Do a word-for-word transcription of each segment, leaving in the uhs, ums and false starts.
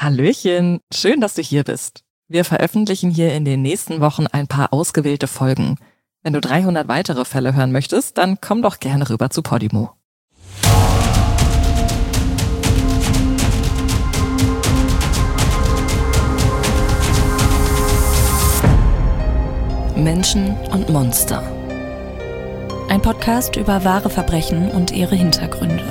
Hallöchen, schön, dass du hier bist. Wir veröffentlichen hier in den nächsten Wochen ein paar ausgewählte Folgen. Wenn du dreihundert weitere Fälle hören möchtest, dann komm doch gerne rüber zu Podimo. Menschen und Monster. Ein Podcast über wahre Verbrechen und ihre Hintergründe.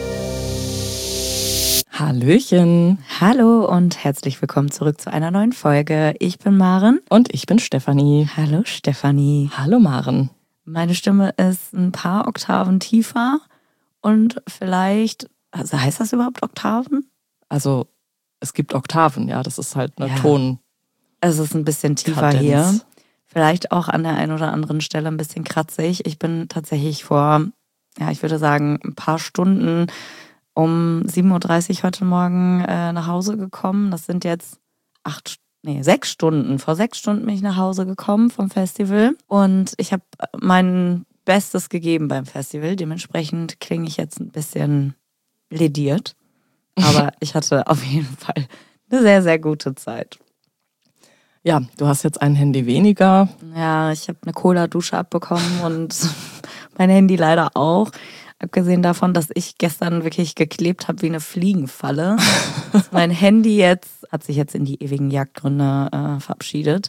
Hallöchen. Hallo und herzlich willkommen zurück zu einer neuen Folge. Ich bin Maren. Und ich bin Stefanie. Hallo Stefanie. Hallo Maren. Meine Stimme ist ein paar Oktaven tiefer und vielleicht, also heißt das überhaupt Oktaven? Also es gibt Oktaven, ja, das ist halt eine Ja. Ton. Es ist ein bisschen tiefer Kadenz. hier. Vielleicht auch an der einen oder anderen Stelle ein bisschen kratzig. Ich bin tatsächlich vor, ja, ich würde sagen, ein paar Stunden um sieben Uhr dreißig heute Morgen äh, nach Hause gekommen. Das sind jetzt acht, nee, sechs Stunden. Vor sechs Stunden bin ich nach Hause gekommen vom Festival. Und ich habe mein Bestes gegeben beim Festival. Dementsprechend klinge ich jetzt ein bisschen lediert. Aber ich hatte auf jeden Fall eine sehr, sehr gute Zeit. Ja, du hast jetzt ein Handy weniger. Ja, ich habe eine Cola-Dusche abbekommen und mein Handy leider auch. Abgesehen davon, dass ich gestern wirklich geklebt habe wie eine Fliegenfalle. Mein Handy jetzt hat sich jetzt in die ewigen Jagdgründe äh, verabschiedet.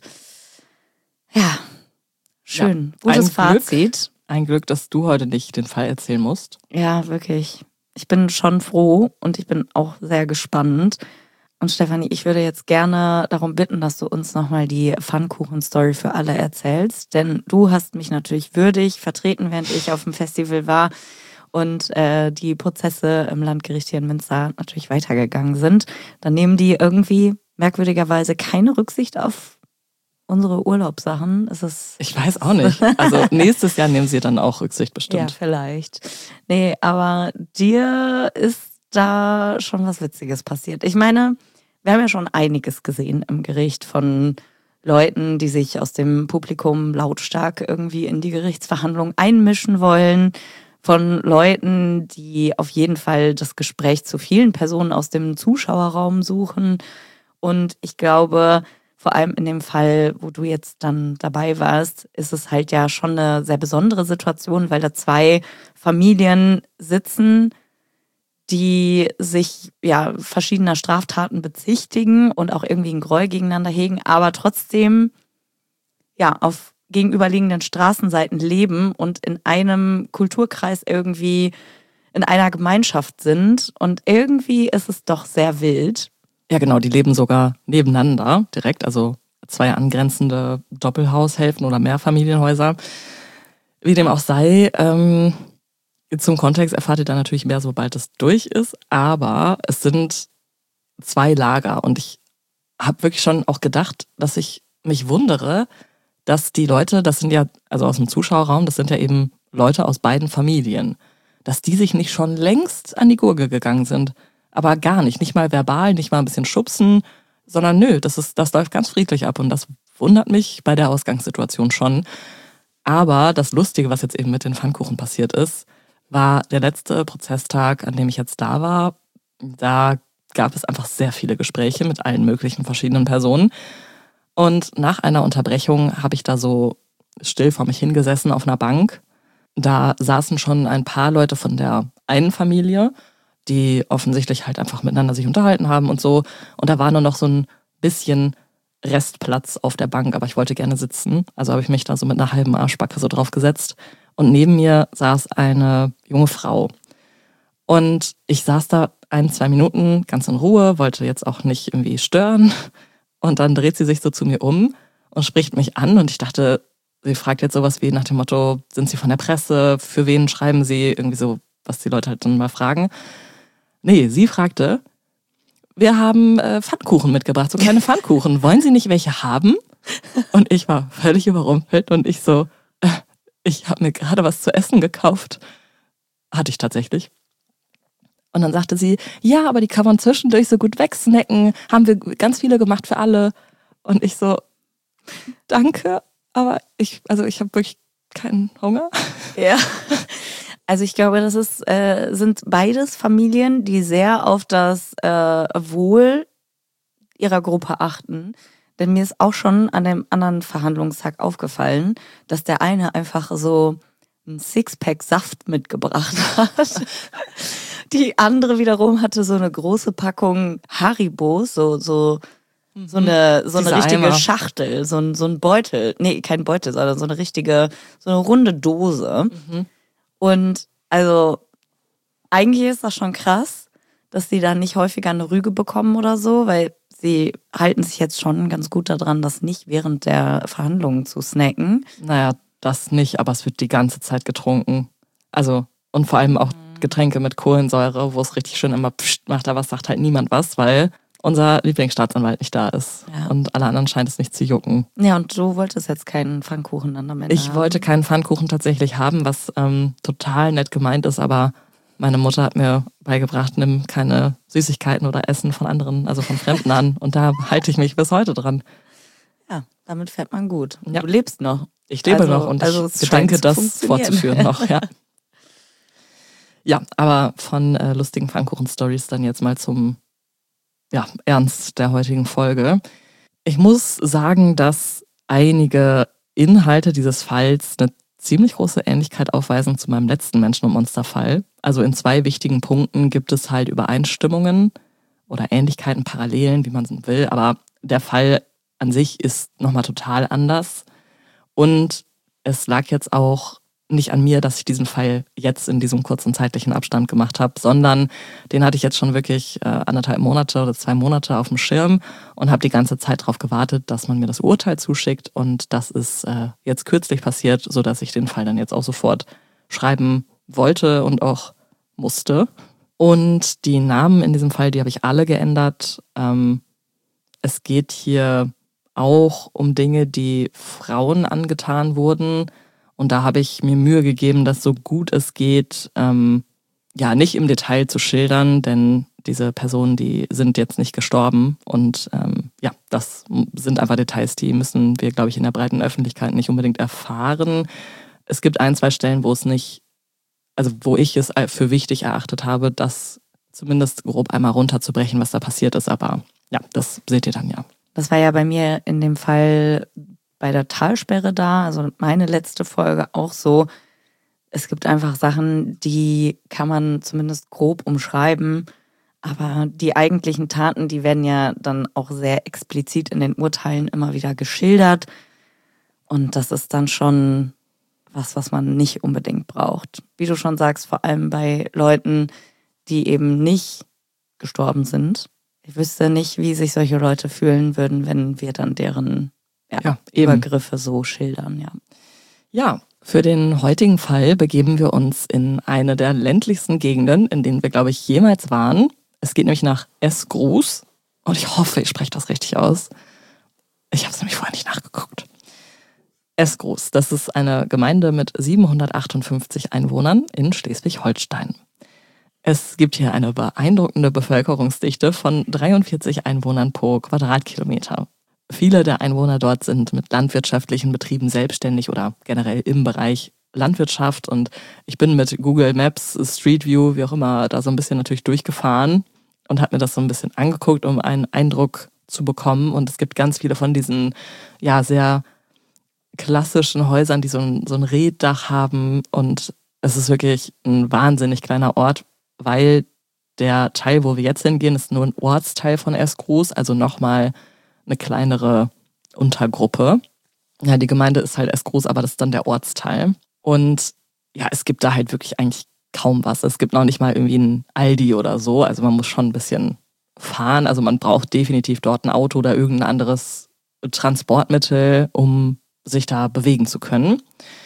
Ja, schön. Ja, Gutes ein Fazit. Glück, ein Glück, dass du heute nicht den Fall erzählen musst. Ja, wirklich. Ich bin schon froh und ich bin auch sehr gespannt. Und Stefanie, ich würde jetzt gerne darum bitten, dass du uns nochmal die Pfannkuchen-Story für alle erzählst. Denn du hast mich natürlich würdig vertreten, während ich auf dem Festival war und äh, die Prozesse im Landgericht hier in Münster natürlich weitergegangen sind. Dann nehmen die irgendwie merkwürdigerweise keine Rücksicht auf unsere Urlaubssachen. Es ist Ich weiß auch nicht. Also nächstes Jahr nehmen sie dann auch Rücksicht ja, bestimmt. vielleicht. Nee, aber dir ist da schon was Witziges passiert. Ich meine, wir haben ja schon einiges gesehen im Gericht von Leuten, die sich aus dem Publikum lautstark irgendwie in die Gerichtsverhandlung einmischen wollen. Von Leuten, die auf jeden Fall das Gespräch zu vielen Personen aus dem Zuschauerraum suchen. Und ich glaube, vor allem in dem Fall, wo du jetzt dann dabei warst, ist es halt ja schon eine sehr besondere Situation, weil da zwei Familien sitzen, die sich ja verschiedener Straftaten bezichtigen und auch irgendwie einen Groll gegeneinander hegen, aber trotzdem ja auf gegenüberliegenden Straßenseiten leben und in einem Kulturkreis irgendwie in einer Gemeinschaft sind. Und irgendwie ist es doch sehr wild. Ja, genau, die leben sogar nebeneinander direkt, also zwei angrenzende Doppelhaushälften oder Mehrfamilienhäuser. Wie dem auch sei, ähm, zum Kontext erfahrt ihr dann natürlich mehr, sobald es durch ist, aber es sind zwei Lager und ich habe wirklich schon auch gedacht, dass ich mich wundere, dass die Leute, das sind ja, also aus dem Zuschauerraum, das sind ja eben Leute aus beiden Familien, dass die sich nicht schon längst an die Gurgel gegangen sind. Aber gar nicht, nicht mal verbal, nicht mal ein bisschen schubsen, sondern nö, das ist, das läuft ganz friedlich ab und das wundert mich bei der Ausgangssituation schon. Aber das Lustige, was jetzt eben mit den Pfannkuchen passiert ist, war der letzte Prozesstag, an dem ich jetzt da war. Da gab es einfach sehr viele Gespräche mit allen möglichen verschiedenen Personen. Und nach einer Unterbrechung habe ich da so still vor mich hingesessen auf einer Bank. Da saßen schon ein paar Leute von der einen Familie, die offensichtlich halt einfach miteinander sich unterhalten haben und so. Und da war nur noch so ein bisschen Restplatz auf der Bank, aber ich wollte gerne sitzen. Also habe ich mich da so mit einer halben Arschbacke so drauf gesetzt. Und neben mir saß eine junge Frau. Und ich saß da ein, zwei Minuten ganz in Ruhe, wollte jetzt auch nicht irgendwie stören. Und dann dreht sie sich so zu mir um und spricht mich an. Und ich dachte, sie fragt jetzt sowas wie nach dem Motto, sind Sie von der Presse? Für wen schreiben Sie? Irgendwie so, was die Leute halt dann mal fragen. Nee, sie fragte, wir haben äh, Pfannkuchen mitgebracht, so kleine Pfannkuchen. Wollen Sie nicht welche haben? Und ich war völlig überrumpelt und ich so, äh, ich habe mir gerade was zu essen gekauft. Hatte ich tatsächlich. Und dann sagte sie, ja, aber die kann man zwischendurch so gut wegsnacken. Haben wir ganz viele gemacht für alle. Und ich so, danke, aber ich, also ich habe wirklich keinen Hunger. Ja. Also ich glaube, das ist, äh, sind beides Familien, die sehr auf das äh, Wohl ihrer Gruppe achten. Denn mir ist auch schon an dem anderen Verhandlungstag aufgefallen, dass der eine einfach so ein Sixpack Saft mitgebracht hat. Die andere wiederum hatte so eine große Packung Haribos, so, so, so eine, so eine Diese richtige Eimer. Schachtel, so ein, so ein Beutel. Nee, kein Beutel, sondern so eine richtige, so eine runde Dose. Mhm. Und also, eigentlich ist das schon krass, dass sie dann nicht häufiger eine Rüge bekommen oder so, weil sie halten sich jetzt schon ganz gut daran, das nicht während der Verhandlungen zu snacken. Naja, das nicht, aber es wird die ganze Zeit getrunken. Also, und vor allem auch Getränke mit Kohlensäure, wo es richtig schön immer pscht macht, aber es sagt halt niemand was, weil unser Lieblingsstaatsanwalt nicht da ist. Ja. Und alle anderen scheint es nicht zu jucken. Ja, und du wolltest jetzt keinen Pfannkuchen dann am Ende Ich haben. wollte keinen Pfannkuchen tatsächlich haben, was ähm, total nett gemeint ist, aber meine Mutter hat mir beigebracht, nimm keine Süßigkeiten oder Essen von anderen, also von Fremden an. Und da halte ich mich bis heute dran. Ja, damit fährt man gut. Ja. Du lebst noch. Ich lebe Also- noch und also ich es gedenke, scheint zu das funktionieren. fortzuführen noch, ja. Ja, aber von äh, lustigen Pfannkuchen-Stories dann jetzt mal zum ja, Ernst der heutigen Folge. Ich muss sagen, dass einige Inhalte dieses Falls eine ziemlich große Ähnlichkeit aufweisen zu meinem letzten Menschen- und Monster-Fall. Also in zwei wichtigen Punkten gibt es halt Übereinstimmungen oder Ähnlichkeiten, Parallelen, wie man es will, aber der Fall an sich ist nochmal total anders. Und es lag jetzt auch nicht an mir, dass ich diesen Fall jetzt in diesem kurzen zeitlichen Abstand gemacht habe, sondern den hatte ich jetzt schon wirklich äh, anderthalb Monate oder zwei Monate auf dem Schirm und habe die ganze Zeit darauf gewartet, dass man mir das Urteil zuschickt. Und das ist äh, jetzt kürzlich passiert, sodass ich den Fall dann jetzt auch sofort schreiben wollte und auch musste. Und die Namen in diesem Fall, die habe ich alle geändert. Ähm, es geht hier auch um Dinge, die Frauen angetan wurden. Und da habe ich mir Mühe gegeben, das so gut es geht, ähm, ja, nicht im Detail zu schildern, denn diese Personen, die sind jetzt nicht gestorben. Und ähm, ja, das sind einfach Details, die müssen wir, glaube ich, in der breiten Öffentlichkeit nicht unbedingt erfahren. Es gibt ein, zwei Stellen, wo es nicht, also wo ich es für wichtig erachtet habe, das zumindest grob einmal runterzubrechen, was da passiert ist. Aber ja, das seht ihr dann ja. Das war ja bei mir in dem Fall bei der Talsperre da, also meine letzte Folge auch so. Es gibt einfach Sachen, die kann man zumindest grob umschreiben, aber die eigentlichen Taten, die werden ja dann auch sehr explizit in den Urteilen immer wieder geschildert. Und das ist dann schon was, was man nicht unbedingt braucht. Wie du schon sagst, vor allem bei Leuten, die eben nicht gestorben sind. Ich wüsste nicht, wie sich solche Leute fühlen würden, wenn wir dann deren ja, Ja, eben. Übergriffe so schildern. Ja. Ja, für den heutigen Fall begeben wir uns in eine der ländlichsten Gegenden, in denen wir, glaube ich, jemals waren. Es geht nämlich nach Esgroes und ich hoffe, ich spreche das richtig aus. Ich habe es nämlich vorher nicht nachgeguckt. Esgroes, das ist eine Gemeinde mit siebenhundertachtundfünfzig Einwohnern in Schleswig-Holstein. Es gibt hier eine beeindruckende Bevölkerungsdichte von dreiundvierzig Einwohnern pro Quadratkilometer. Viele der Einwohner dort sind mit landwirtschaftlichen Betrieben selbstständig oder generell im Bereich Landwirtschaft. Und ich bin mit Google Maps, Street View, wie auch immer, da so ein bisschen natürlich durchgefahren und habe mir das so ein bisschen angeguckt, um einen Eindruck zu bekommen. Und es gibt ganz viele von diesen, ja, sehr klassischen Häusern, die so ein, so ein Reetdach haben. Und es ist wirklich ein wahnsinnig kleiner Ort, weil der Teil, wo wir jetzt hingehen, ist nur ein Ortsteil von Esgroes, also nochmal eine kleinere Untergruppe. Ja, die Gemeinde ist halt Esgroes, aber das ist dann der Ortsteil. Und ja, es gibt da halt wirklich eigentlich kaum was. Es gibt noch nicht mal irgendwie ein Aldi oder so. Also man muss schon ein bisschen fahren. Also man braucht definitiv dort ein Auto oder irgendein anderes Transportmittel, um sich da bewegen zu können.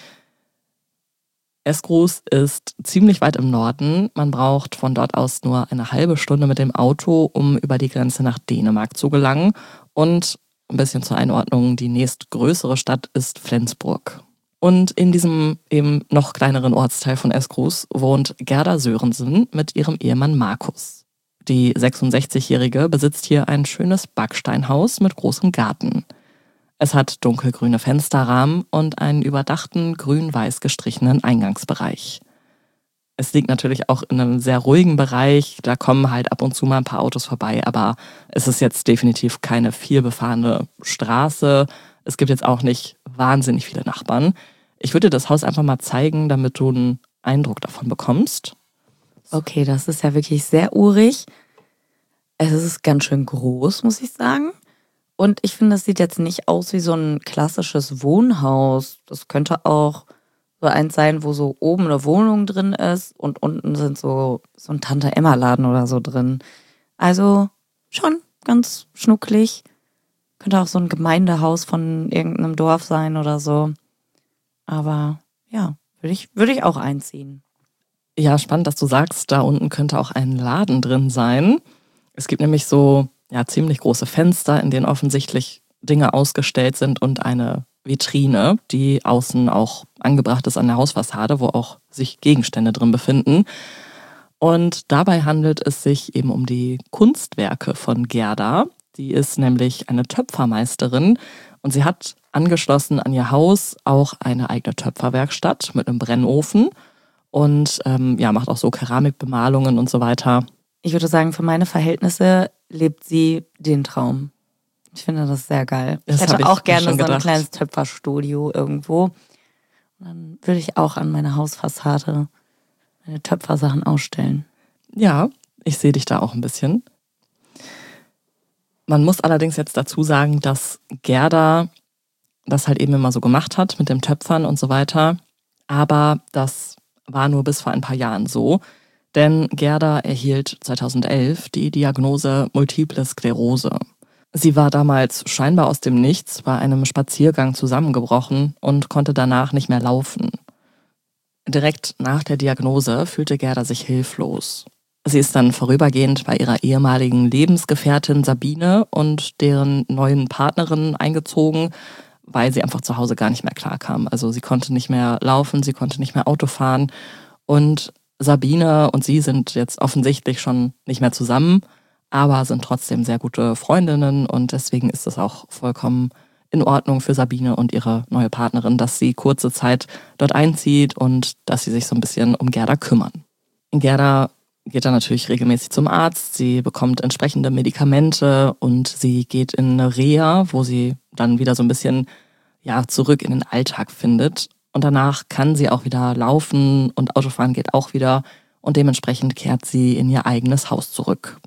Esgroes ist ziemlich weit im Norden. Man braucht von dort aus nur eine halbe Stunde mit dem Auto, um über die Grenze nach Dänemark zu gelangen. Und ein bisschen zur Einordnung, die nächstgrößere Stadt ist Flensburg. Und in diesem eben noch kleineren Ortsteil von Esgroes wohnt Gerda Sörensen mit ihrem Ehemann Markus. Die sechsundsechzigjährige besitzt hier ein schönes Backsteinhaus mit großem Garten. Es hat dunkelgrüne Fensterrahmen und einen überdachten grün-weiß gestrichenen Eingangsbereich. Es liegt natürlich auch in einem sehr ruhigen Bereich. Da kommen halt ab und zu mal ein paar Autos vorbei, aber es ist jetzt definitiv keine vielbefahrene Straße. Es gibt jetzt auch nicht wahnsinnig viele Nachbarn. Ich würde dir das Haus einfach mal zeigen, damit du einen Eindruck davon bekommst. Okay, das ist ja wirklich sehr urig. Es ist ganz schön groß, muss ich sagen. Und ich finde, das sieht jetzt nicht aus wie so ein klassisches Wohnhaus. Das könnte auch so eins sein, wo so oben eine Wohnung drin ist und unten sind so, so ein Tante-Emma-Laden oder so drin. Also schon ganz schnucklig. Könnte auch so ein Gemeindehaus von irgendeinem Dorf sein oder so. Aber ja, würde ich, würde ich auch einziehen. Ja, spannend, dass du sagst, da unten könnte auch ein Laden drin sein. Es gibt nämlich so ja, ziemlich große Fenster, in denen offensichtlich Dinge ausgestellt sind und eine Vitrine, die außen auch angebracht ist an der Hausfassade, wo auch sich Gegenstände drin befinden. Und dabei handelt es sich eben um die Kunstwerke von Gerda. Die ist nämlich eine Töpfermeisterin und sie hat angeschlossen an ihr Haus auch eine eigene Töpferwerkstatt mit einem Brennofen und ähm, ja, macht auch so Keramikbemalungen und so weiter. Ich würde sagen, für meine Verhältnisse lebt sie den Traum. Ich finde das sehr geil. Das ich hätte ich auch gerne so ein gedacht. kleines Töpferstudio irgendwo. Und dann würde ich auch an meiner Hausfassade meine Töpfersachen ausstellen. Ja, ich sehe dich da auch ein bisschen. Man muss allerdings jetzt dazu sagen, dass Gerda das halt eben immer so gemacht hat mit dem Töpfern und so weiter. Aber das war nur bis vor ein paar Jahren so. Denn Gerda erhielt zweitausendelf die Diagnose Multiple Sklerose. Sie war damals scheinbar aus dem Nichts bei einem Spaziergang zusammengebrochen und konnte danach nicht mehr laufen. Direkt nach der Diagnose fühlte Gerda sich hilflos. Sie ist dann vorübergehend bei ihrer ehemaligen Lebensgefährtin Sabine und deren neuen Partnerin eingezogen, weil sie einfach zu Hause gar nicht mehr klarkam. Also sie konnte nicht mehr laufen, sie konnte nicht mehr Auto fahren und Sabine und sie sind jetzt offensichtlich schon nicht mehr zusammen, aber sind trotzdem sehr gute Freundinnen und deswegen ist es auch vollkommen in Ordnung für Sabine und ihre neue Partnerin, dass sie kurze Zeit dort einzieht und dass sie sich so ein bisschen um Gerda kümmern. Gerda geht dann natürlich regelmäßig zum Arzt, sie bekommt entsprechende Medikamente und sie geht in eine Reha, wo sie dann wieder so ein bisschen ja, zurück in den Alltag findet. Und danach kann sie auch wieder laufen und Autofahren geht auch wieder und dementsprechend kehrt sie in ihr eigenes Haus zurück.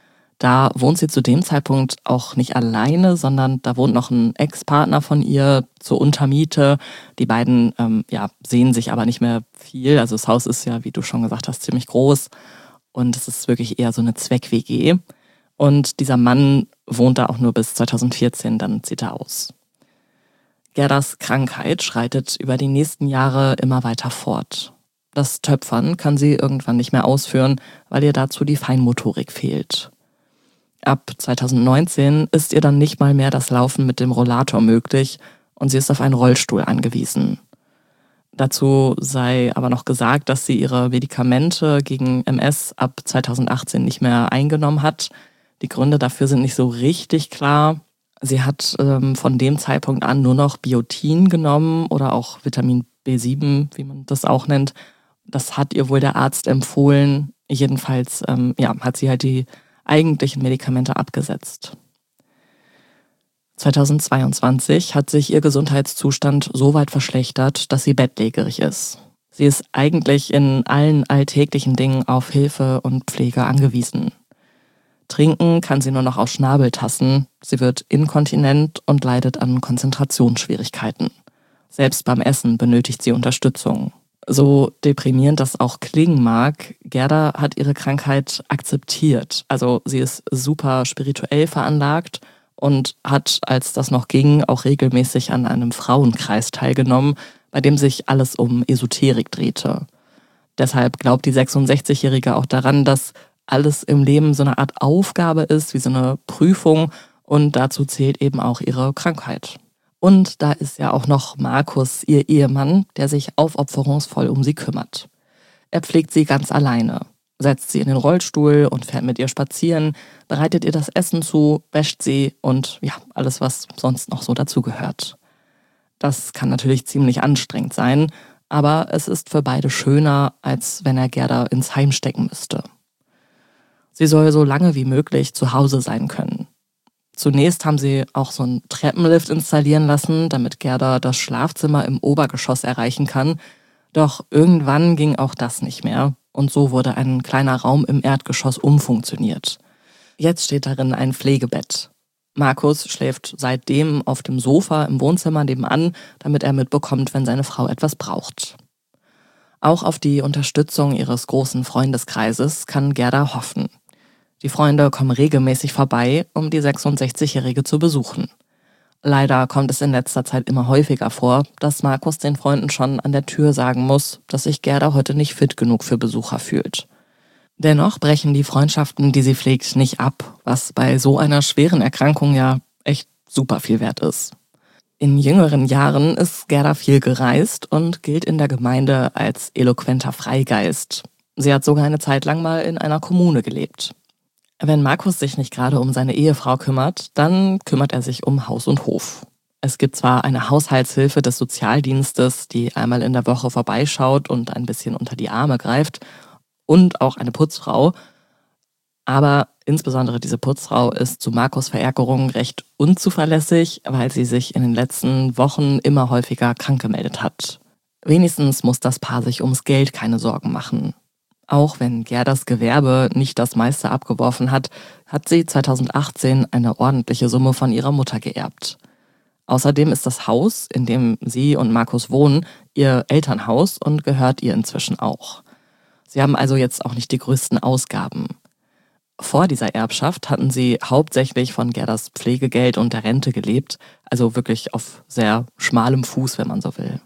Da wohnt sie zu dem Zeitpunkt auch nicht alleine, sondern da wohnt noch ein Ex-Partner von ihr zur Untermiete. Die beiden ähm, ja, sehen sich aber nicht mehr viel. Also das Haus ist ja, wie du schon gesagt hast, ziemlich groß und es ist wirklich eher so eine Zweck-W G. Und dieser Mann wohnt da auch nur bis zweitausendvierzehn, dann zieht er aus. Gerdas Krankheit schreitet über die nächsten Jahre immer weiter fort. Das Töpfern kann sie irgendwann nicht mehr ausführen, weil ihr dazu die Feinmotorik fehlt. Ab zweitausendneunzehn ist ihr dann nicht mal mehr das Laufen mit dem Rollator möglich und sie ist auf einen Rollstuhl angewiesen. Dazu sei aber noch gesagt, dass sie ihre Medikamente gegen M S ab zweitausendachtzehn nicht mehr eingenommen hat. Die Gründe dafür sind nicht so richtig klar. Sie hat ähm, von dem Zeitpunkt an nur noch Biotin genommen oder auch Vitamin B sieben, wie man das auch nennt. Das hat ihr wohl der Arzt empfohlen. Jedenfalls ähm, ja, hat sie halt die eigentlichen Medikamente abgesetzt. zweitausendzweiundzwanzig hat sich ihr Gesundheitszustand so weit verschlechtert, dass sie bettlägerig ist. Sie ist eigentlich in allen alltäglichen Dingen auf Hilfe und Pflege angewiesen. Trinken kann sie nur noch aus Schnabeltassen, sie wird inkontinent und leidet an Konzentrationsschwierigkeiten. Selbst beim Essen benötigt sie Unterstützung. So deprimierend das auch klingen mag, Gerda hat ihre Krankheit akzeptiert. Also sie ist super spirituell veranlagt und hat, als das noch ging, auch regelmäßig an einem Frauenkreis teilgenommen, bei dem sich alles um Esoterik drehte. Deshalb glaubt die sechsundsechzigjährige auch daran, dass alles im Leben so eine Art Aufgabe ist, wie so eine Prüfung und dazu zählt eben auch ihre Krankheit. Und da ist ja auch noch Markus, ihr Ehemann, der sich aufopferungsvoll um sie kümmert. Er pflegt sie ganz alleine, setzt sie in den Rollstuhl und fährt mit ihr spazieren, bereitet ihr das Essen zu, wäscht sie und ja, alles, was sonst noch so dazugehört. Das kann natürlich ziemlich anstrengend sein, Aber es ist für beide schöner, als wenn er Gerda ins Heim stecken müsste. Sie soll so lange wie möglich zu Hause sein können. Zunächst haben sie auch so einen Treppenlift installieren lassen, damit Gerda das Schlafzimmer im Obergeschoss erreichen kann. Doch irgendwann ging auch das nicht mehr und so wurde ein kleiner Raum im Erdgeschoss umfunktioniert. Jetzt steht darin ein Pflegebett. Markus schläft seitdem auf dem Sofa im Wohnzimmer nebenan, damit er mitbekommt, wenn seine Frau etwas braucht. Auch auf die Unterstützung ihres großen Freundeskreises kann Gerda hoffen. Die Freunde kommen regelmäßig vorbei, um die sechsundsechzigjährige zu besuchen. Leider kommt es in letzter Zeit immer häufiger vor, dass Markus den Freunden schon an der Tür sagen muss, dass sich Gerda heute nicht fit genug für Besucher fühlt. Dennoch brechen die Freundschaften, die sie pflegt, nicht ab, was bei so einer schweren Erkrankung ja echt super viel wert ist. In jüngeren Jahren ist Gerda viel gereist und gilt in der Gemeinde als eloquenter Freigeist. Sie hat sogar eine Zeit lang mal in einer Kommune gelebt. Wenn Markus sich nicht gerade um seine Ehefrau kümmert, dann kümmert er sich um Haus und Hof. Es gibt zwar eine Haushaltshilfe des Sozialdienstes, die einmal in der Woche vorbeischaut und ein bisschen unter die Arme greift, und auch eine Putzfrau, aber insbesondere diese Putzfrau ist zu Markus' Verärgerung recht unzuverlässig, weil sie sich in den letzten Wochen immer häufiger krank gemeldet hat. Wenigstens muss das Paar sich ums Geld keine Sorgen machen. Auch wenn Gerdas Gewerbe nicht das meiste abgeworfen hat, hat sie zweitausendachtzehn eine ordentliche Summe von ihrer Mutter geerbt. Außerdem ist das Haus, in dem sie und Markus wohnen, ihr Elternhaus und gehört ihr inzwischen auch. Sie haben also jetzt auch nicht die größten Ausgaben. Vor dieser Erbschaft hatten sie hauptsächlich von Gerdas Pflegegeld und der Rente gelebt, also wirklich auf sehr schmalem Fuß, wenn man so will.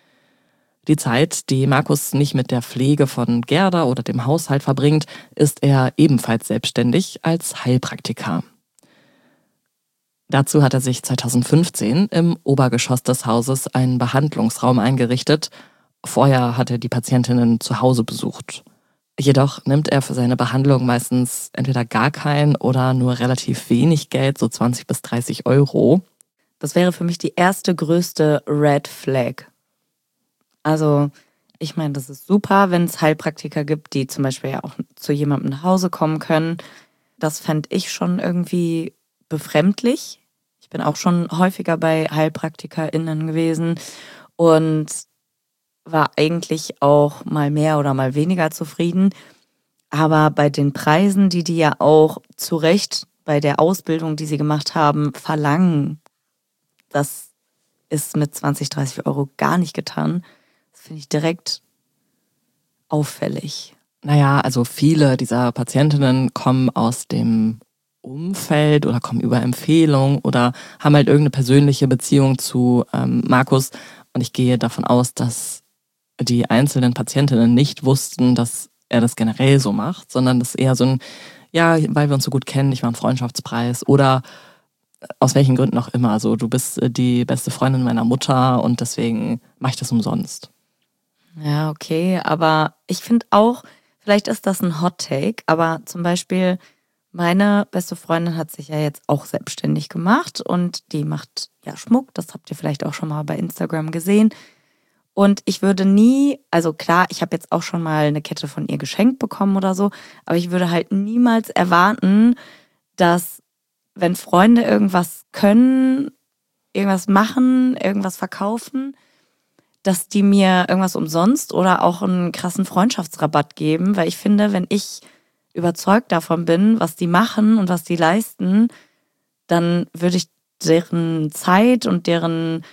Die Zeit, die Markus nicht mit der Pflege von Gerda oder dem Haushalt verbringt, ist er ebenfalls selbstständig als Heilpraktiker. Dazu hat er sich zweitausendfünfzehn im Obergeschoss des Hauses einen Behandlungsraum eingerichtet. Vorher hat er die Patientinnen zu Hause besucht. Jedoch nimmt er für seine Behandlung meistens entweder gar kein oder nur relativ wenig Geld, so zwanzig bis dreißig Euro. Das wäre für mich die erste größte Red Flag. Also, ich meine, das ist super, wenn es Heilpraktiker gibt, die zum Beispiel ja auch zu jemandem nach Hause kommen können. Das fände ich schon irgendwie befremdlich. Ich bin auch schon häufiger bei HeilpraktikerInnen gewesen und war eigentlich auch mal mehr oder mal weniger zufrieden. Aber bei den Preisen, die die ja auch zu Recht bei der Ausbildung, die sie gemacht haben, verlangen, das ist mit zwanzig, dreißig Euro gar nicht getan. Das finde ich direkt auffällig. Naja, also viele dieser Patientinnen kommen aus dem Umfeld oder kommen über Empfehlung oder haben halt irgendeine persönliche Beziehung zu ähm, Markus. Und ich gehe davon aus, dass die einzelnen Patientinnen nicht wussten, dass er das generell so macht, sondern das eher so ein, ja, weil wir uns so gut kennen, ich war ein Freundschaftspreis oder aus welchen Gründen auch immer. Also du bist die beste Freundin meiner Mutter und deswegen mache ich das umsonst. Ja, okay, aber ich finde auch, vielleicht ist das ein Hot Take, aber zum Beispiel meine beste Freundin hat sich ja jetzt auch selbstständig gemacht und die macht ja Schmuck, das habt ihr vielleicht auch schon mal bei Instagram gesehen. Und ich würde nie, also klar, ich habe jetzt auch schon mal eine Kette von ihr geschenkt bekommen oder so, aber ich würde halt niemals erwarten, dass wenn Freunde irgendwas können, irgendwas machen, irgendwas verkaufen, dass die mir irgendwas umsonst oder auch einen krassen Freundschaftsrabatt geben, weil ich finde, wenn ich überzeugt davon bin, was die machen und was die leisten, dann würde ich deren Zeit und deren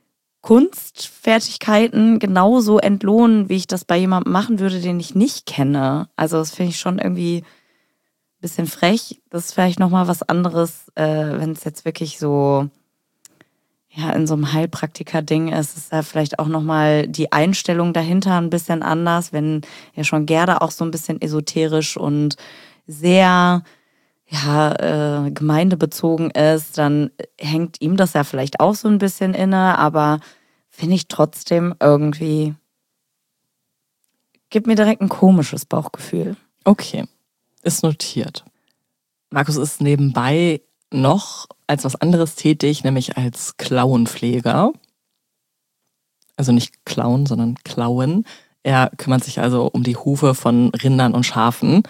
Kunstfertigkeiten genauso entlohnen, wie ich das bei jemandem machen würde, den ich nicht kenne. Also das finde ich schon irgendwie ein bisschen frech. Das ist vielleicht nochmal was anderes, äh, wenn es jetzt wirklich so ja in so einem Heilpraktiker-Ding ist, ist da vielleicht auch nochmal die Einstellung dahinter ein bisschen anders, wenn ja schon Gerda auch so ein bisschen esoterisch und sehr ja, äh, gemeindebezogen ist, dann hängt ihm das ja vielleicht auch so ein bisschen inne, aber finde ich trotzdem irgendwie, gibt mir direkt ein komisches Bauchgefühl. Okay, ist notiert. Markus ist nebenbei noch als was anderes tätig, nämlich als Klauenpfleger. Also nicht klauen, sondern klauen. Er kümmert sich also um die Hufe von Rindern und Schafen.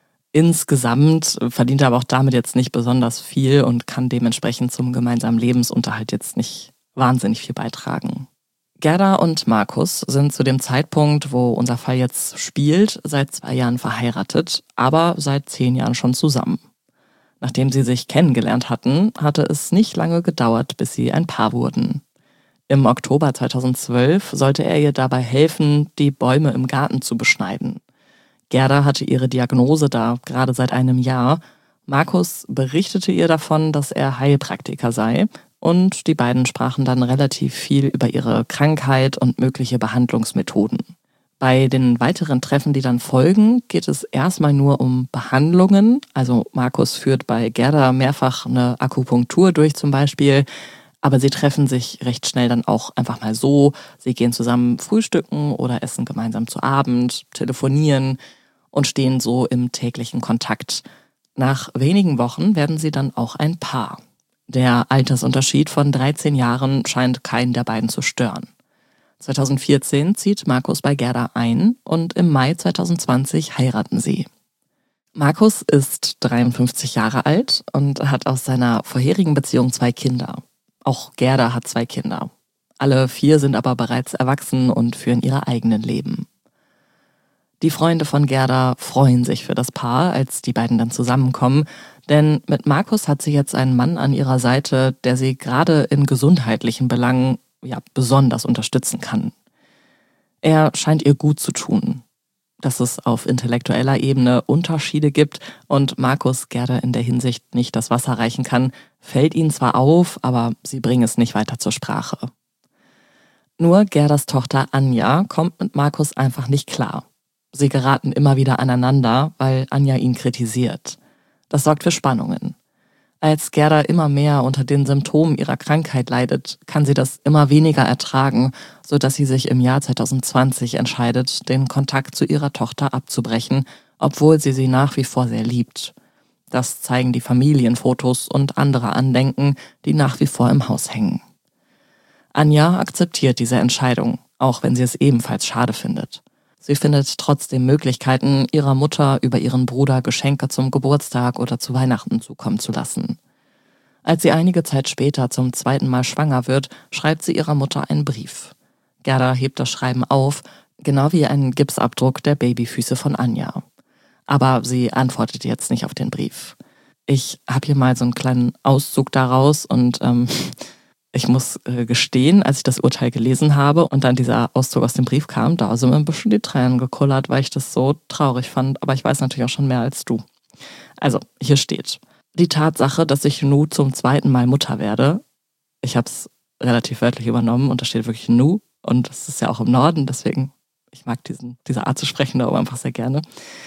Insgesamt verdient er aber auch damit jetzt nicht besonders viel und kann dementsprechend zum gemeinsamen Lebensunterhalt jetzt nicht wahnsinnig viel beitragen. Gerda und Markus sind zu dem Zeitpunkt, wo unser Fall jetzt spielt, seit zwei Jahren verheiratet, aber seit zehn Jahren schon zusammen. Nachdem sie sich kennengelernt hatten, hatte es nicht lange gedauert, bis sie ein Paar wurden. Im Oktober zweitausendzwölf sollte er ihr dabei helfen, die Bäume im Garten zu beschneiden. Gerda hatte ihre Diagnose da gerade seit einem Jahr. Markus berichtete ihr davon, dass er Heilpraktiker sei, und die beiden sprachen dann relativ viel über ihre Krankheit und mögliche Behandlungsmethoden. Bei den weiteren Treffen, die dann folgen, geht es erstmal nur um Behandlungen. Also Markus führt bei Gerda mehrfach eine Akupunktur durch zum Beispiel, aber sie treffen sich recht schnell dann auch einfach mal so. Sie gehen zusammen frühstücken oder essen gemeinsam zu Abend, telefonieren und stehen so im täglichen Kontakt. Nach wenigen Wochen werden sie dann auch ein Paar. Der Altersunterschied von dreizehn Jahren scheint keinen der beiden zu stören. zweitausendvierzehn zieht Markus bei Gerda ein und im Mai zweitausendzwanzig heiraten sie. Markus ist dreiundfünfzig Jahre alt und hat aus seiner vorherigen Beziehung zwei Kinder. Auch Gerda hat zwei Kinder. Alle vier sind aber bereits erwachsen und führen ihre eigenen Leben. Die Freunde von Gerda freuen sich für das Paar, als die beiden dann zusammenkommen, denn mit Markus hat sie jetzt einen Mann an ihrer Seite, der sie gerade in gesundheitlichen Belangen ja, besonders unterstützen kann. Er scheint ihr gut zu tun. Dass es auf intellektueller Ebene Unterschiede gibt und Markus Gerda in der Hinsicht nicht das Wasser reichen kann, fällt ihnen zwar auf, aber sie bringen es nicht weiter zur Sprache. Nur Gerdas Tochter Anja kommt mit Markus einfach nicht klar. Sie geraten immer wieder aneinander, weil Anja ihn kritisiert. Das sorgt für Spannungen. Als Gerda immer mehr unter den Symptomen ihrer Krankheit leidet, kann sie das immer weniger ertragen, sodass sie sich im Jahr zweitausendzwanzig entscheidet, den Kontakt zu ihrer Tochter abzubrechen, obwohl sie sie nach wie vor sehr liebt. Das zeigen die Familienfotos und andere Andenken, die nach wie vor im Haus hängen. Anja akzeptiert diese Entscheidung, auch wenn sie es ebenfalls schade findet. Sie findet trotzdem Möglichkeiten, ihrer Mutter über ihren Bruder Geschenke zum Geburtstag oder zu Weihnachten zukommen zu lassen. Als sie einige Zeit später zum zweiten Mal schwanger wird, schreibt sie ihrer Mutter einen Brief. Gerda hebt das Schreiben auf, genau wie einen Gipsabdruck der Babyfüße von Anja. Aber sie antwortet jetzt nicht auf den Brief. Ich habe hier mal so einen kleinen Auszug daraus und ähm, ich muss äh, gestehen, als ich das Urteil gelesen habe und dann dieser Auszug aus dem Brief kam, da sind mir ein bisschen die Tränen gekullert, weil ich das so traurig fand. Aber ich weiß natürlich auch schon mehr als du. Also, hier steht: Die Tatsache, dass ich nun zum zweiten Mal Mutter werde, ich habe es relativ wörtlich übernommen und da steht wirklich nu und es ist ja auch im Norden, deswegen, ich mag diesen, diese Art zu sprechen da oben einfach sehr gerne,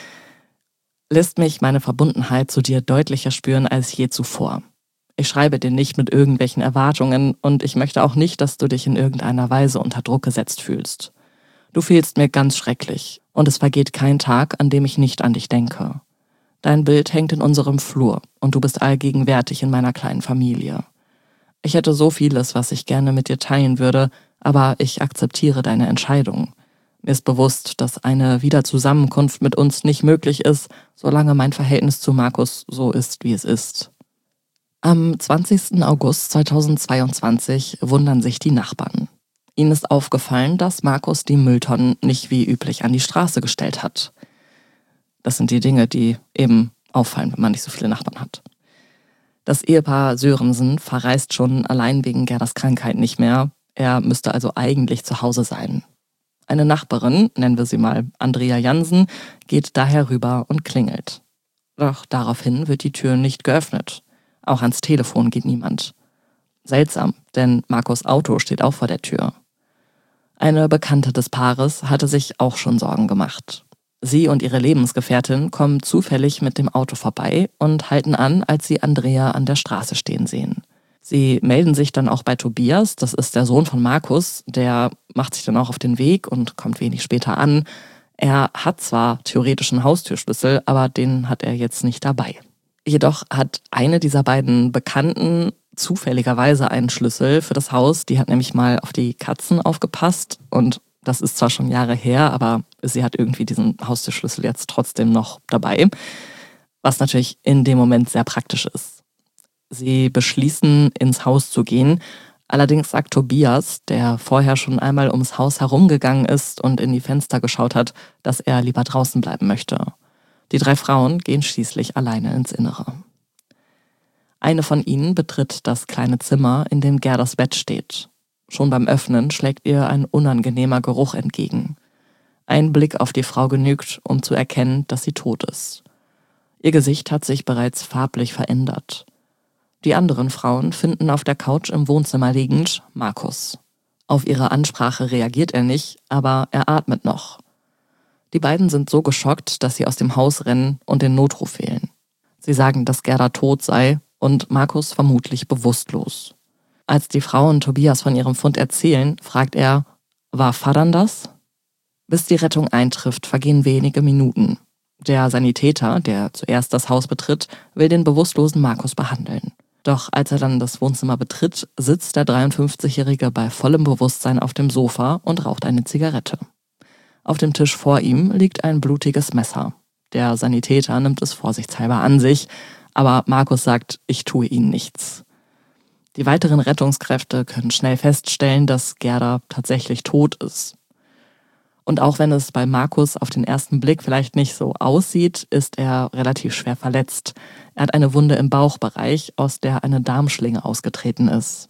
lässt mich meine Verbundenheit zu dir deutlicher spüren als je zuvor. Ich schreibe dir nicht mit irgendwelchen Erwartungen und ich möchte auch nicht, dass du dich in irgendeiner Weise unter Druck gesetzt fühlst. Du fehlst mir ganz schrecklich und es vergeht kein Tag, an dem ich nicht an dich denke. Dein Bild hängt in unserem Flur und du bist allgegenwärtig in meiner kleinen Familie. Ich hätte so vieles, was ich gerne mit dir teilen würde, aber ich akzeptiere deine Entscheidung. Mir ist bewusst, dass eine Wiederzusammenkunft mit uns nicht möglich ist, solange mein Verhältnis zu Markus so ist, wie es ist. Am zwanzigsten August zweitausendzweiundzwanzig wundern sich die Nachbarn. Ihnen ist aufgefallen, dass Markus die Mülltonnen nicht wie üblich an die Straße gestellt hat. Das sind die Dinge, die eben auffallen, wenn man nicht so viele Nachbarn hat. Das Ehepaar Sörensen verreist schon allein wegen Gerdas Krankheit nicht mehr. Er müsste also eigentlich zu Hause sein. Eine Nachbarin, nennen wir sie mal Andrea Jansen, geht daher rüber und klingelt. Doch daraufhin wird die Tür nicht geöffnet. Auch ans Telefon geht niemand. Seltsam, denn Markus' Auto steht auch vor der Tür. Eine Bekannte des Paares hatte sich auch schon Sorgen gemacht. Sie und ihre Lebensgefährtin kommen zufällig mit dem Auto vorbei und halten an, als sie Andrea an der Straße stehen sehen. Sie melden sich dann auch bei Tobias, das ist der Sohn von Markus, der macht sich dann auch auf den Weg und kommt wenig später an. Er hat zwar theoretisch einen Haustürschlüssel, aber den hat er jetzt nicht dabei. Jedoch hat eine dieser beiden Bekannten zufälligerweise einen Schlüssel für das Haus. Die hat nämlich mal auf die Katzen aufgepasst und das ist zwar schon Jahre her, aber sie hat irgendwie diesen Haustürschlüssel jetzt trotzdem noch dabei, was natürlich in dem Moment sehr praktisch ist. Sie beschließen, ins Haus zu gehen. Allerdings sagt Tobias, der vorher schon einmal ums Haus herumgegangen ist und in die Fenster geschaut hat, dass er lieber draußen bleiben möchte. Die drei Frauen gehen schließlich alleine ins Innere. Eine von ihnen betritt das kleine Zimmer, in dem Gerdas Bett steht. Schon beim Öffnen schlägt ihr ein unangenehmer Geruch entgegen. Ein Blick auf die Frau genügt, um zu erkennen, dass sie tot ist. Ihr Gesicht hat sich bereits farblich verändert. Die anderen Frauen finden auf der Couch im Wohnzimmer liegend Markus. Auf ihre Ansprache reagiert er nicht, aber er atmet noch. Die beiden sind so geschockt, dass sie aus dem Haus rennen und den Notruf wählen. Sie sagen, dass Gerda tot sei und Markus vermutlich bewusstlos. Als die Frauen Tobias von ihrem Fund erzählen, fragt er, war Fadern das? Bis die Rettung eintrifft, vergehen wenige Minuten. Der Sanitäter, der zuerst das Haus betritt, will den bewusstlosen Markus behandeln. Doch als er dann das Wohnzimmer betritt, sitzt der dreiundfünfzigjährige bei vollem Bewusstsein auf dem Sofa und raucht eine Zigarette. Auf dem Tisch vor ihm liegt ein blutiges Messer. Der Sanitäter nimmt es vorsichtshalber an sich, aber Markus sagt, ich tue ihnen nichts. Die weiteren Rettungskräfte können schnell feststellen, dass Gerda tatsächlich tot ist. Und auch wenn es bei Markus auf den ersten Blick vielleicht nicht so aussieht, ist er relativ schwer verletzt. Er hat eine Wunde im Bauchbereich, aus der eine Darmschlinge ausgetreten ist.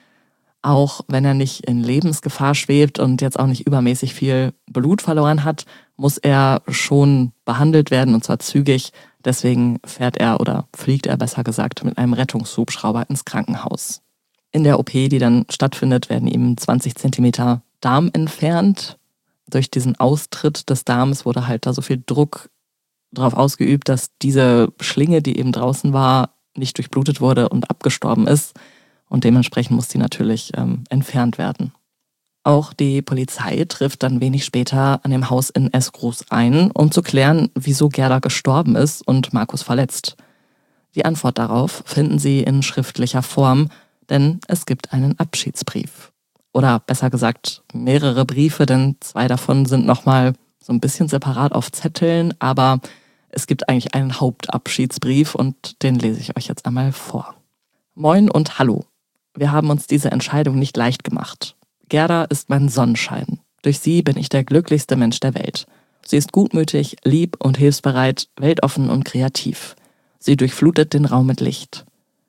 Auch wenn er nicht in Lebensgefahr schwebt und jetzt auch nicht übermäßig viel Blut verloren hat, muss er schon behandelt werden, und zwar zügig. Deswegen fährt er oder fliegt er besser gesagt mit einem Rettungshubschrauber ins Krankenhaus. In der O P, die dann stattfindet, werden ihm zwanzig Zentimeter Darm entfernt. Durch diesen Austritt des Darms wurde halt da so viel Druck drauf ausgeübt, dass diese Schlinge, die eben draußen war, nicht durchblutet wurde und abgestorben ist. Und dementsprechend muss die natürlich ähm, entfernt werden. Auch die Polizei trifft dann wenig später an dem Haus in Esgroß ein, um zu klären, wieso Gerda gestorben ist und Markus verletzt. Die Antwort darauf finden sie in schriftlicher Form, denn es gibt einen Abschiedsbrief. Oder besser gesagt mehrere Briefe, denn zwei davon sind nochmal so ein bisschen separat auf Zetteln, aber es gibt eigentlich einen Hauptabschiedsbrief und den lese ich euch jetzt einmal vor. Moin und hallo. Wir haben uns diese Entscheidung nicht leicht gemacht. Gerda ist mein Sonnenschein. Durch sie bin ich der glücklichste Mensch der Welt. Sie ist gutmütig, lieb und hilfsbereit, weltoffen und kreativ. Sie durchflutet den Raum mit Licht.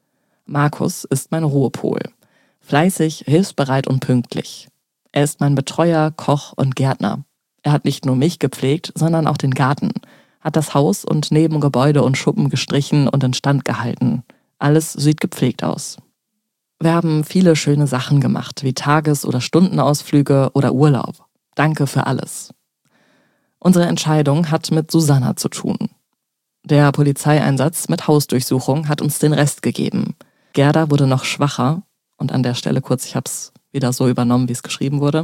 Markus ist mein Ruhepol. Fleißig, hilfsbereit und pünktlich. Er ist mein Betreuer, Koch und Gärtner. Er hat nicht nur mich gepflegt, sondern auch den Garten, hat das Haus und Nebengebäude und Schuppen gestrichen und instand gehalten. Alles sieht gepflegt aus. Wir haben viele schöne Sachen gemacht, wie Tages- oder Stundenausflüge oder Urlaub. Danke für alles. Unsere Entscheidung hat mit Susanna zu tun. Der Polizeieinsatz mit Hausdurchsuchung hat uns den Rest gegeben. Gerda wurde noch schwacher, und an der Stelle kurz, ich habe es wieder so übernommen, wie es geschrieben wurde.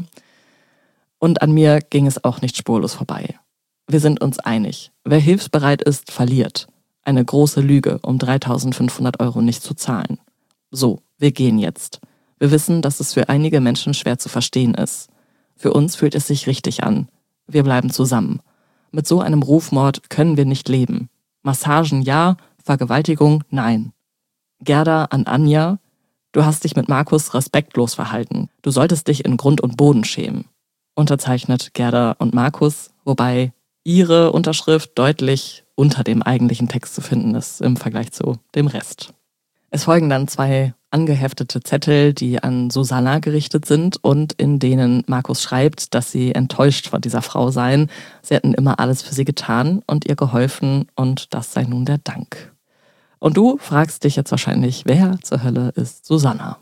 Und an mir ging es auch nicht spurlos vorbei. Wir sind uns einig. Wer hilfsbereit ist, verliert. Eine große Lüge, um dreitausendfünfhundert Euro nicht zu zahlen. So, wir gehen jetzt. Wir wissen, dass es für einige Menschen schwer zu verstehen ist. Für uns fühlt es sich richtig an. Wir bleiben zusammen. Mit so einem Rufmord können wir nicht leben. Massagen ja, Vergewaltigung nein. Gerda an Anja: Du hast dich mit Markus respektlos verhalten. Du solltest dich in Grund und Boden schämen. Unterzeichnet Gerda und Markus, wobei ihre Unterschrift deutlich unter dem eigentlichen Text zu finden ist im Vergleich zu dem Rest. Es folgen dann zwei angeheftete Zettel, die an Susanna gerichtet sind und in denen Markus schreibt, dass sie enttäuscht von dieser Frau seien. Sie hätten immer alles für sie getan und ihr geholfen und das sei nun der Dank. Und du fragst dich jetzt wahrscheinlich, wer zur Hölle ist Susanna?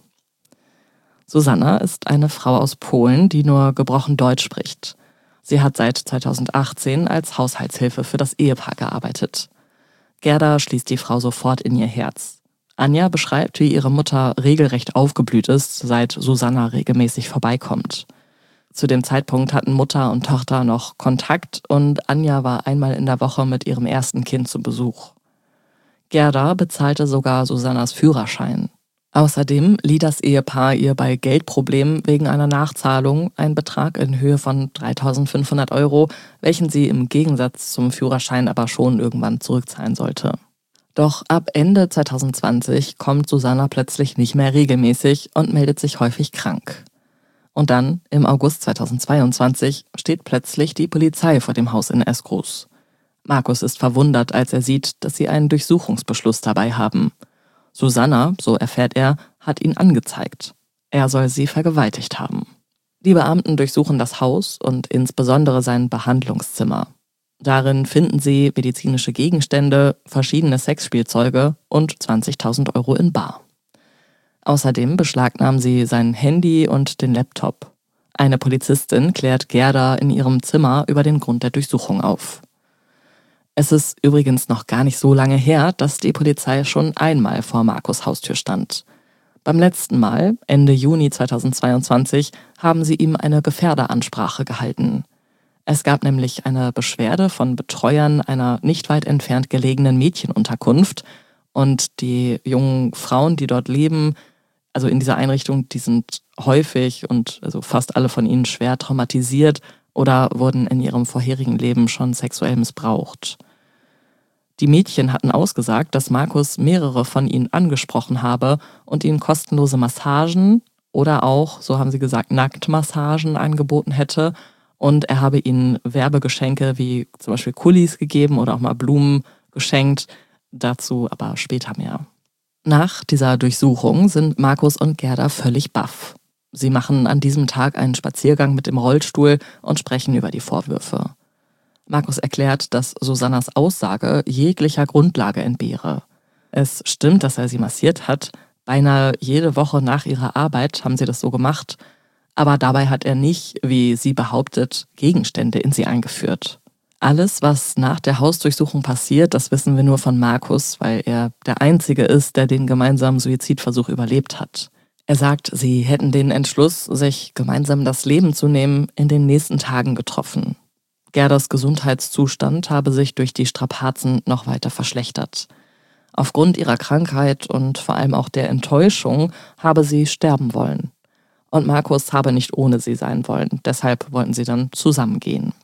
Susanna ist eine Frau aus Polen, die nur gebrochen Deutsch spricht. Sie hat seit zweitausendachtzehn als Haushaltshilfe für das Ehepaar gearbeitet. Gerda schließt die Frau sofort in ihr Herz. Anja beschreibt, wie ihre Mutter regelrecht aufgeblüht ist, seit Susanna regelmäßig vorbeikommt. Zu dem Zeitpunkt hatten Mutter und Tochter noch Kontakt und Anja war einmal in der Woche mit ihrem ersten Kind zu Besuch. Gerda bezahlte sogar Susannas Führerschein. Außerdem lieh das Ehepaar ihr bei Geldproblemen wegen einer Nachzahlung einen Betrag in Höhe von dreitausendfünfhundert Euro, welchen sie im Gegensatz zum Führerschein aber schon irgendwann zurückzahlen sollte. Doch ab Ende zweitausendzwanzig kommt Susanna plötzlich nicht mehr regelmäßig und meldet sich häufig krank. Und dann, im August zweitausendzweiundzwanzig, steht plötzlich die Polizei vor dem Haus in Eskrus. Markus ist verwundert, als er sieht, dass sie einen Durchsuchungsbeschluss dabei haben. Susanna, so erfährt er, hat ihn angezeigt. Er soll sie vergewaltigt haben. Die Beamten durchsuchen das Haus und insbesondere sein Behandlungszimmer. Darin finden sie medizinische Gegenstände, verschiedene Sexspielzeuge und zwanzigtausend Euro in bar. Außerdem beschlagnahmen sie sein Handy und den Laptop. Eine Polizistin klärt Gerda in ihrem Zimmer über den Grund der Durchsuchung auf. Es ist übrigens noch gar nicht so lange her, dass die Polizei schon einmal vor Markus' Haustür stand. Beim letzten Mal, Ende Juni zweitausendzweiundzwanzig, haben sie ihm eine Gefährderansprache gehalten. Es gab nämlich eine Beschwerde von Betreuern einer nicht weit entfernt gelegenen Mädchenunterkunft und die jungen Frauen, die dort leben, also in dieser Einrichtung, die sind häufig und also fast alle von ihnen schwer traumatisiert oder wurden in ihrem vorherigen Leben schon sexuell missbraucht. Die Mädchen hatten ausgesagt, dass Markus mehrere von ihnen angesprochen habe und ihnen kostenlose Massagen oder auch, so haben sie gesagt, Nacktmassagen angeboten hätte. Und er habe ihnen Werbegeschenke wie zum Beispiel Kulis gegeben oder auch mal Blumen geschenkt. Dazu aber später mehr. Nach dieser Durchsuchung sind Markus und Gerda völlig baff. Sie machen an diesem Tag einen Spaziergang mit dem Rollstuhl und sprechen über die Vorwürfe. Markus erklärt, dass Susannas Aussage jeglicher Grundlage entbehre. Es stimmt, dass er sie massiert hat. Beinahe jede Woche nach ihrer Arbeit haben sie das so gemacht. Aber dabei hat er nicht, wie sie behauptet, Gegenstände in sie eingeführt. Alles, was nach der Hausdurchsuchung passiert, das wissen wir nur von Markus, weil er der Einzige ist, der den gemeinsamen Suizidversuch überlebt hat. Er sagt, sie hätten den Entschluss, sich gemeinsam das Leben zu nehmen, in den nächsten Tagen getroffen. Gerdas Gesundheitszustand habe sich durch die Strapazen noch weiter verschlechtert. Aufgrund ihrer Krankheit und vor allem auch der Enttäuschung habe sie sterben wollen. Und Markus habe nicht ohne sie sein wollen, deshalb wollten sie dann zusammengehen.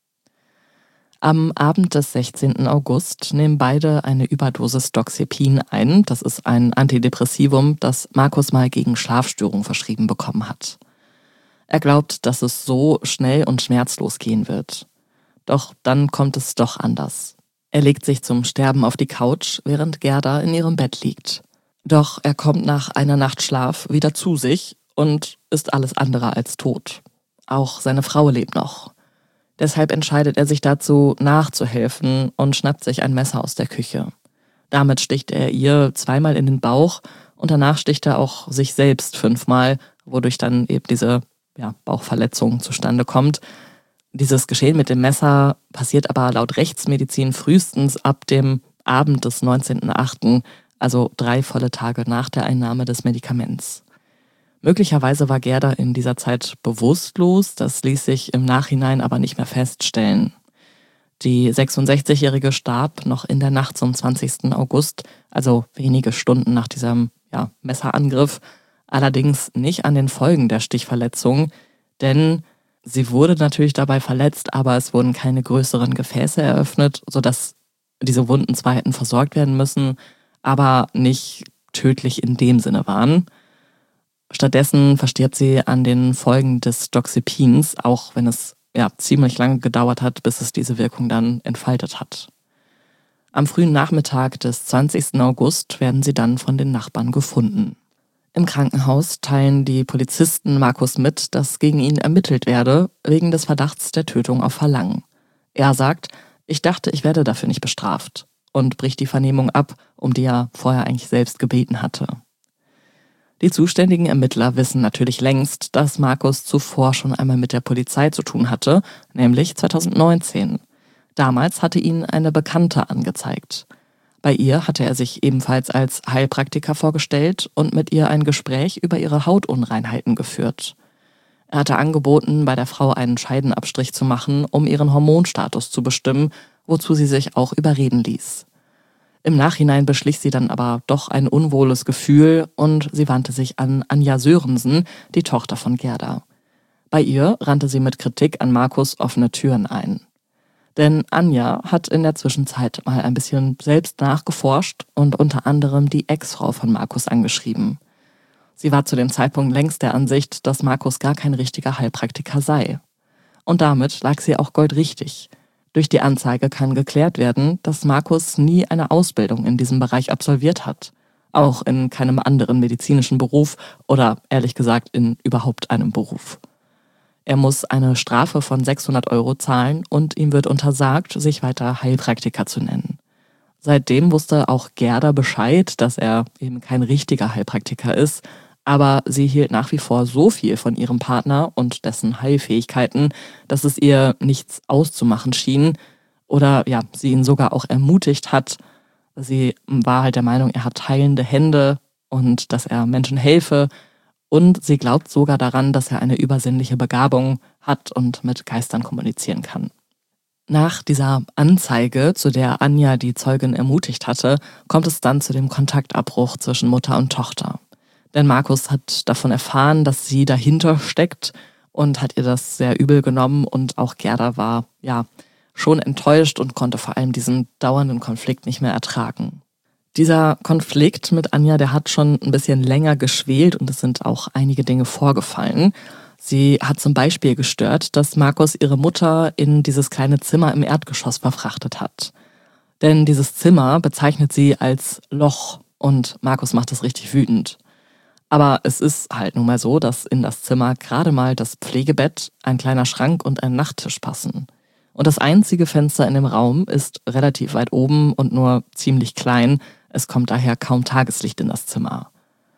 Am Abend des sechzehnten August nehmen beide eine Überdosis Doxepin ein. Das ist ein Antidepressivum, das Markus mal gegen Schlafstörungen verschrieben bekommen hat. Er glaubt, dass es so schnell und schmerzlos gehen wird. Doch dann kommt es doch anders. Er legt sich zum Sterben auf die Couch, während Gerda in ihrem Bett liegt. Doch er kommt nach einer Nacht Schlaf wieder zu sich und ist alles andere als tot. Auch seine Frau lebt noch. Deshalb entscheidet er sich dazu, nachzuhelfen und schnappt sich ein Messer aus der Küche. Damit sticht er ihr zweimal in den Bauch und danach sticht er auch sich selbst fünfmal, wodurch dann eben diese ja, Bauchverletzung zustande kommt. Dieses Geschehen mit dem Messer passiert aber laut Rechtsmedizin frühestens ab dem Abend des neunzehnten achten, also drei volle Tage nach der Einnahme des Medikaments. Möglicherweise war Gerda in dieser Zeit bewusstlos, das ließ sich im Nachhinein aber nicht mehr feststellen. Die sechsundsechzigjährige starb noch in der Nacht zum zwanzigsten August, also wenige Stunden nach diesem ja, Messerangriff, allerdings nicht an den Folgen der Stichverletzung, denn sie wurde natürlich dabei verletzt, aber es wurden keine größeren Gefäße eröffnet, sodass diese Wunden zwar hätten versorgt werden müssen, aber nicht tödlich in dem Sinne waren. Stattdessen verstirbt sie an den Folgen des Doxepins, auch wenn es ja, ziemlich lange gedauert hat, bis es diese Wirkung dann entfaltet hat. Am frühen Nachmittag des zwanzigsten August werden sie dann von den Nachbarn gefunden. Im Krankenhaus teilen die Polizisten Markus mit, dass gegen ihn ermittelt werde, wegen des Verdachts der Tötung auf Verlangen. Er sagt, ich dachte, ich werde dafür nicht bestraft und bricht die Vernehmung ab, um die er vorher eigentlich selbst gebeten hatte. Die zuständigen Ermittler wissen natürlich längst, dass Markus zuvor schon einmal mit der Polizei zu tun hatte, nämlich zweitausendneunzehn. Damals hatte ihn eine Bekannte angezeigt. Bei ihr hatte er sich ebenfalls als Heilpraktiker vorgestellt und mit ihr ein Gespräch über ihre Hautunreinheiten geführt. Er hatte angeboten, bei der Frau einen Scheidenabstrich zu machen, um ihren Hormonstatus zu bestimmen, wozu sie sich auch überreden ließ. Im Nachhinein beschlich sie dann aber doch ein unwohles Gefühl und sie wandte sich an Anja Sörensen, die Tochter von Gerda. Bei ihr rannte sie mit Kritik an Markus offene Türen ein. Denn Anja hat in der Zwischenzeit mal ein bisschen selbst nachgeforscht und unter anderem die Ex-Frau von Markus angeschrieben. Sie war zu dem Zeitpunkt längst der Ansicht, dass Markus gar kein richtiger Heilpraktiker sei. Und damit lag sie auch goldrichtig. Durch die Anzeige kann geklärt werden, dass Markus nie eine Ausbildung in diesem Bereich absolviert hat. Auch in keinem anderen medizinischen Beruf oder ehrlich gesagt in überhaupt einem Beruf. Er muss eine Strafe von sechshundert Euro zahlen und ihm wird untersagt, sich weiter Heilpraktiker zu nennen. Seitdem wusste auch Gerda Bescheid, dass er eben kein richtiger Heilpraktiker ist, aber sie hielt nach wie vor so viel von ihrem Partner und dessen Heilfähigkeiten, dass es ihr nichts auszumachen schien oder ja, sie ihn sogar auch ermutigt hat. Sie war halt der Meinung, er hat heilende Hände und dass er Menschen helfe und sie glaubt sogar daran, dass er eine übersinnliche Begabung hat und mit Geistern kommunizieren kann. Nach dieser Anzeige, zu der Anja die Zeugin ermutigt hatte, kommt es dann zu dem Kontaktabbruch zwischen Mutter und Tochter. Denn Markus hat davon erfahren, dass sie dahinter steckt und hat ihr das sehr übel genommen und auch Gerda war ja schon enttäuscht und konnte vor allem diesen dauernden Konflikt nicht mehr ertragen. Dieser Konflikt mit Anja, der hat schon ein bisschen länger geschwelt und es sind auch einige Dinge vorgefallen. Sie hat zum Beispiel gestört, dass Markus ihre Mutter in dieses kleine Zimmer im Erdgeschoss verfrachtet hat. Denn dieses Zimmer bezeichnet sie als Loch und Markus macht das richtig wütend. Aber es ist halt nun mal so, dass in das Zimmer gerade mal das Pflegebett, ein kleiner Schrank und ein Nachttisch passen. Und das einzige Fenster in dem Raum ist relativ weit oben und nur ziemlich klein. Es kommt daher kaum Tageslicht in das Zimmer.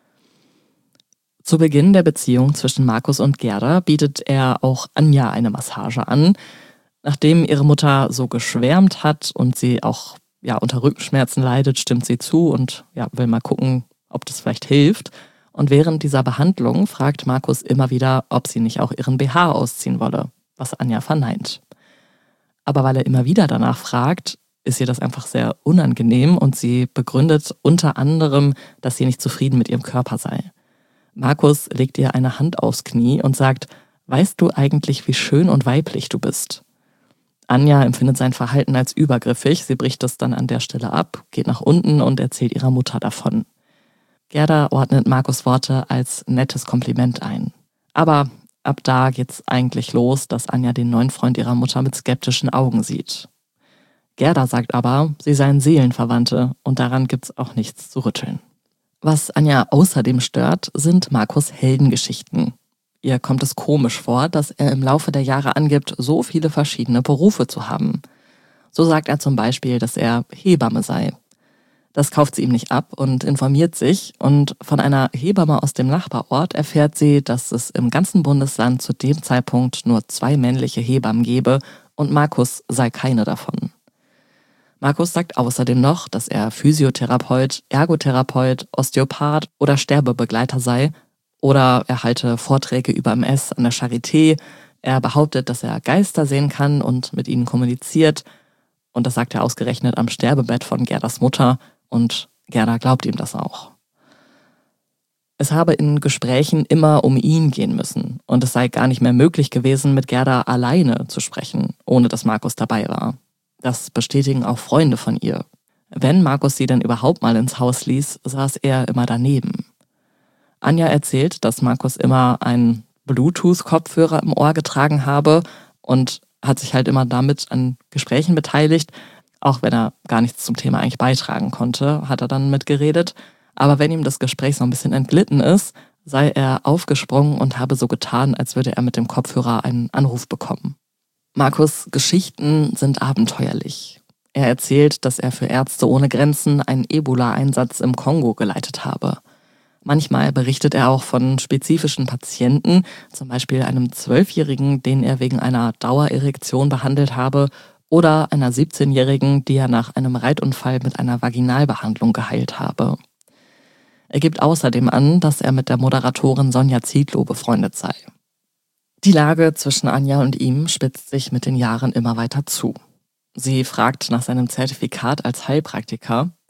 Zu Beginn der Beziehung zwischen Markus und Gerda bietet er auch Anja eine Massage an. Nachdem ihre Mutter so geschwärmt hat und sie auch ja, unter Rückenschmerzen leidet, stimmt sie zu und ja, will mal gucken, ob das vielleicht hilft. Und während dieser Behandlung fragt Markus immer wieder, ob sie nicht auch ihren B H ausziehen wolle, was Anja verneint. Aber weil er immer wieder danach fragt, ist ihr das einfach sehr unangenehm und sie begründet unter anderem, dass sie nicht zufrieden mit ihrem Körper sei. Markus legt ihr eine Hand aufs Knie und sagt, weißt du eigentlich, wie schön und weiblich du bist? Anja empfindet sein Verhalten als übergriffig, sie bricht es dann an der Stelle ab, geht nach unten und erzählt ihrer Mutter davon. Gerda ordnet Markus' Worte als nettes Kompliment ein. Aber ab da geht's eigentlich los, dass Anja den neuen Freund ihrer Mutter mit skeptischen Augen sieht. Gerda sagt aber, sie seien Seelenverwandte und daran gibt's auch nichts zu rütteln. Was Anja außerdem stört, sind Markus' Heldengeschichten. Ihr kommt es komisch vor, dass er im Laufe der Jahre angibt, so viele verschiedene Berufe zu haben. So sagt er zum Beispiel, dass er Hebamme sei. Das kauft sie ihm nicht ab und informiert sich und von einer Hebamme aus dem Nachbarort erfährt sie, dass es im ganzen Bundesland zu dem Zeitpunkt nur zwei männliche Hebammen gebe und Markus sei keine davon. Markus sagt außerdem noch, dass er Physiotherapeut, Ergotherapeut, Osteopath oder Sterbebegleiter sei oder er halte Vorträge über M S an der Charité. Er behauptet, dass er Geister sehen kann und mit ihnen kommuniziert und das sagt er ausgerechnet am Sterbebett von Gerdas Mutter. Und Gerda glaubt ihm das auch. Es habe in Gesprächen immer um ihn gehen müssen und es sei gar nicht mehr möglich gewesen, mit Gerda alleine zu sprechen, ohne dass Markus dabei war. Das bestätigen auch Freunde von ihr. Wenn Markus sie denn überhaupt mal ins Haus ließ, saß er immer daneben. Anja erzählt, dass Markus immer einen Bluetooth-Kopfhörer im Ohr getragen habe und hat sich halt immer damit an Gesprächen beteiligt. Auch wenn er gar nichts zum Thema eigentlich beitragen konnte, hat er dann mitgeredet. Aber wenn ihm das Gespräch so ein bisschen entglitten ist, sei er aufgesprungen und habe so getan, als würde er mit dem Kopfhörer einen Anruf bekommen. Markus' Geschichten sind abenteuerlich. Er erzählt, dass er für Ärzte ohne Grenzen einen Ebola-Einsatz im Kongo geleitet habe. Manchmal berichtet er auch von spezifischen Patienten, zum Beispiel einem Zwölfjährigen, den er wegen einer Dauererektion behandelt habe, oder einer siebzehnjährigen, die er nach einem Reitunfall mit einer Vaginalbehandlung geheilt habe. Er gibt außerdem an, dass er mit der Moderatorin Sonja Zietlow befreundet sei. Die Lage zwischen Anja und ihm spitzt sich mit den Jahren immer weiter zu. Sie fragt nach seinem Zertifikat als Heilpraktiker.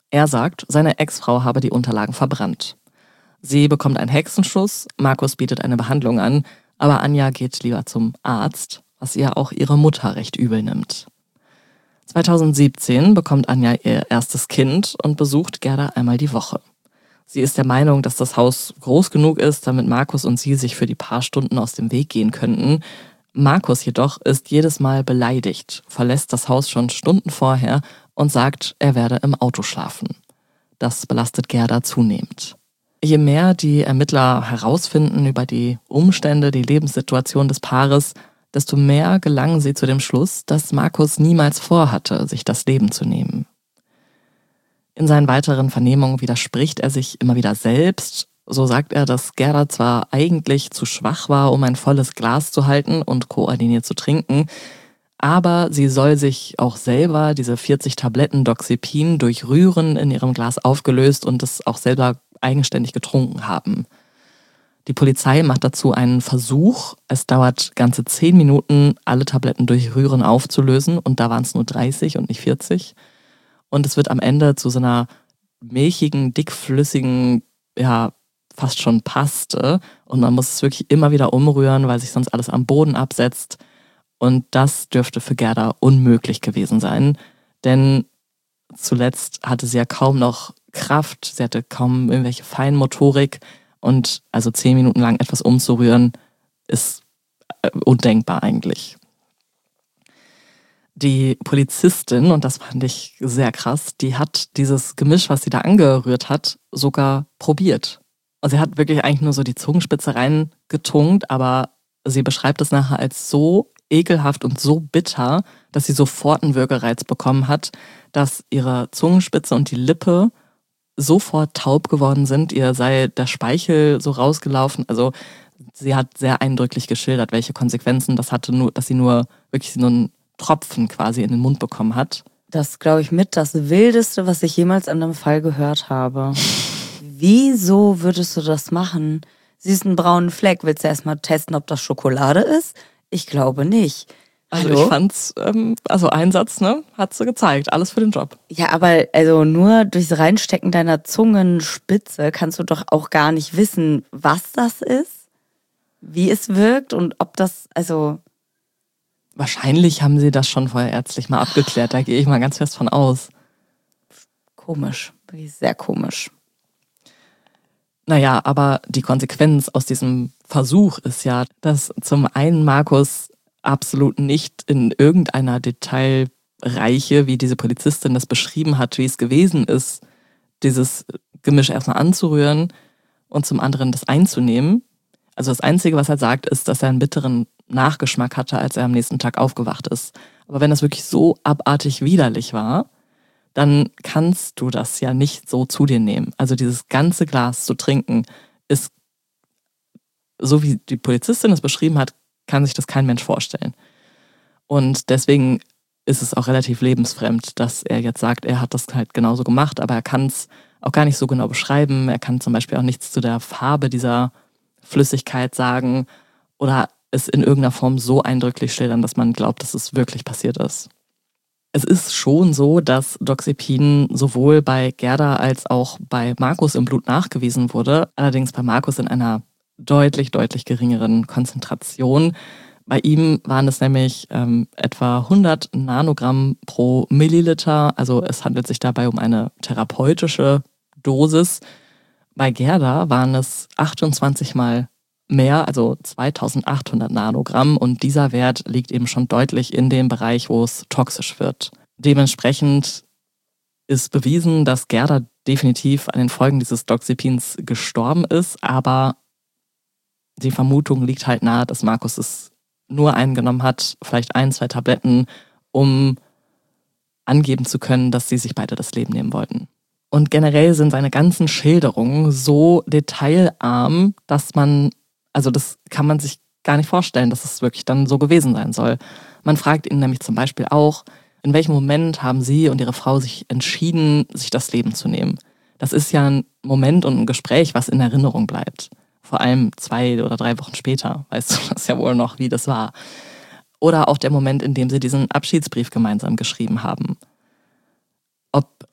Er sagt, seine Ex-Frau habe die Unterlagen verbrannt. Sie bekommt einen Hexenschuss, Markus bietet eine Behandlung an, aber Anja geht lieber zum Arzt, was ihr auch ihre Mutter recht übel nimmt. zweitausendsiebzehn bekommt Anja ihr erstes Kind und besucht Gerda einmal die Woche. Sie ist der Meinung, dass das Haus groß genug ist, damit Markus und sie sich für die paar Stunden aus dem Weg gehen könnten. Markus jedoch ist jedes Mal beleidigt, verlässt das Haus schon Stunden vorher und sagt, er werde im Auto schlafen. Das belastet Gerda zunehmend. Je mehr die Ermittler herausfinden über die Umstände, die Lebenssituation des Paares, desto mehr gelangen sie zu dem Schluss, dass Markus niemals vorhatte, sich das Leben zu nehmen. In seinen weiteren Vernehmungen widerspricht er sich immer wieder selbst. So sagt er, dass Gerda zwar eigentlich zu schwach war, um ein volles Glas zu halten und koordiniert zu trinken, aber sie soll sich auch selber diese vierzig Tabletten Doxepin durch Rühren in ihrem Glas aufgelöst und es auch selber eigenständig getrunken haben. Die Polizei macht dazu einen Versuch. Es dauert ganze zehn Minuten, alle Tabletten durch Rühren aufzulösen und da waren es nur dreißig und nicht vierzig. Und es wird am Ende zu so einer milchigen, dickflüssigen, ja, fast schon Paste. Und man muss es wirklich immer wieder umrühren, weil sich sonst alles am Boden absetzt. Und das dürfte für Gerda unmöglich gewesen sein. Denn zuletzt hatte sie ja kaum noch Kraft, sie hatte kaum irgendwelche Feinmotorik. Und also zehn Minuten lang etwas umzurühren, ist undenkbar eigentlich. Die Polizistin, und das fand ich sehr krass, die hat dieses Gemisch, was sie da angerührt hat, sogar probiert. Und sie hat wirklich eigentlich nur so die Zungenspitze reingetunkt, aber sie beschreibt es nachher als so ekelhaft und so bitter, dass sie sofort einen Würgereiz bekommen hat, dass ihre Zungenspitze und die Lippe sofort taub geworden sind. Ihr sei der Speichel so rausgelaufen. Also sie hat sehr eindrücklich geschildert, welche Konsequenzen das hatte, nur, dass sie nur wirklich nur einen Tropfen quasi in den Mund bekommen hat. Das glaube ich mit das Wildeste, was ich jemals an einem Fall gehört habe. Wieso würdest du das machen? Siehst einen braunen Fleck, willst du erstmal testen, ob das Schokolade ist? Ich glaube nicht. Also Hallo? ich fand's, ähm, also Einsatz, ne, hat sie gezeigt, alles für den Job. Ja, aber also nur durchs Reinstecken deiner Zungenspitze kannst du doch auch gar nicht wissen, was das ist, wie es wirkt und ob das, also... Wahrscheinlich haben sie das schon vorher ärztlich mal abgeklärt, da gehe ich mal ganz fest von aus. Komisch, wirklich sehr komisch. Naja, aber die Konsequenz aus diesem Versuch ist ja, dass zum einen Markus absolut nicht in irgendeiner Detailreiche, wie diese Polizistin das beschrieben hat, wie es gewesen ist, dieses Gemisch erstmal anzurühren und zum anderen das einzunehmen. Also das Einzige, was er sagt, ist, dass er einen bitteren Nachgeschmack hatte, als er am nächsten Tag aufgewacht ist. Aber wenn das wirklich so abartig widerlich war, dann kannst du das ja nicht so zu dir nehmen. Also dieses ganze Glas zu trinken ist, so wie die Polizistin es beschrieben hat, kann sich das kein Mensch vorstellen. Und deswegen ist es auch relativ lebensfremd, dass er jetzt sagt, er hat das halt genauso gemacht, aber er kann es auch gar nicht so genau beschreiben. Er kann zum Beispiel auch nichts zu der Farbe dieser Flüssigkeit sagen oder es in irgendeiner Form so eindrücklich schildern, dass man glaubt, dass es wirklich passiert ist. Es ist schon so, dass Doxepin sowohl bei Gerda als auch bei Markus im Blut nachgewiesen wurde, allerdings bei Markus in einer deutlich, deutlich geringeren Konzentration. Bei ihm waren es nämlich ähm, etwa hundert Nanogramm pro Milliliter, also es handelt sich dabei um eine therapeutische Dosis. Bei Gerda waren es achtundzwanzig Mal mehr, also zweitausendachthundert Nanogramm und dieser Wert liegt eben schon deutlich in dem Bereich, wo es toxisch wird. Dementsprechend ist bewiesen, dass Gerda definitiv an den Folgen dieses Doxepins gestorben ist, aber die Vermutung liegt halt nahe, dass Markus es nur eingenommen hat, vielleicht ein, zwei Tabletten, um angeben zu können, dass sie sich beide das Leben nehmen wollten. Und generell sind seine ganzen Schilderungen so detailarm, dass man, also das kann man sich gar nicht vorstellen, dass es wirklich dann so gewesen sein soll. Man fragt ihn nämlich zum Beispiel auch, in welchem Moment haben sie und ihre Frau sich entschieden, sich das Leben zu nehmen? Das ist ja ein Moment und ein Gespräch, was in Erinnerung bleibt. Vor allem zwei oder drei Wochen später, weißt du das ja wohl noch, wie das war. Oder auch der Moment, in dem sie diesen Abschiedsbrief gemeinsam geschrieben haben. Ob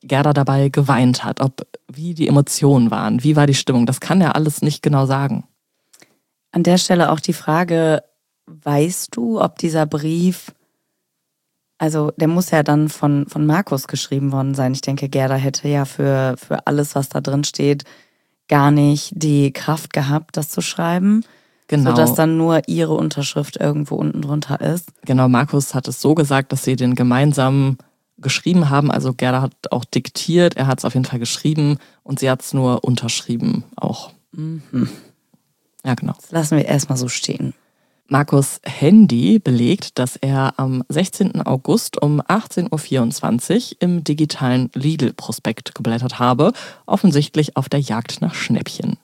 Gerda dabei geweint hat, ob wie die Emotionen waren, wie war die Stimmung. Das kann er alles nicht genau sagen. An der Stelle auch die Frage, weißt du, ob dieser Brief, also der muss ja dann von, von Markus geschrieben worden sein. Ich denke, Gerda hätte ja für, für alles, was da drin steht, gar nicht die Kraft gehabt, das zu schreiben. Genau. Sodass dann nur ihre Unterschrift irgendwo unten drunter ist. Genau, Markus hat es so gesagt, dass sie den gemeinsam geschrieben haben. Also Gerda hat auch diktiert, er hat es auf jeden Fall geschrieben und sie hat es nur unterschrieben auch. Mhm. Ja, genau. Das lassen wir erstmal so stehen. Markus' Handy belegt, dass er am sechzehnten August um achtzehn Uhr vierundzwanzig im digitalen Lidl-Prospekt geblättert habe, offensichtlich auf der Jagd nach Schnäppchen.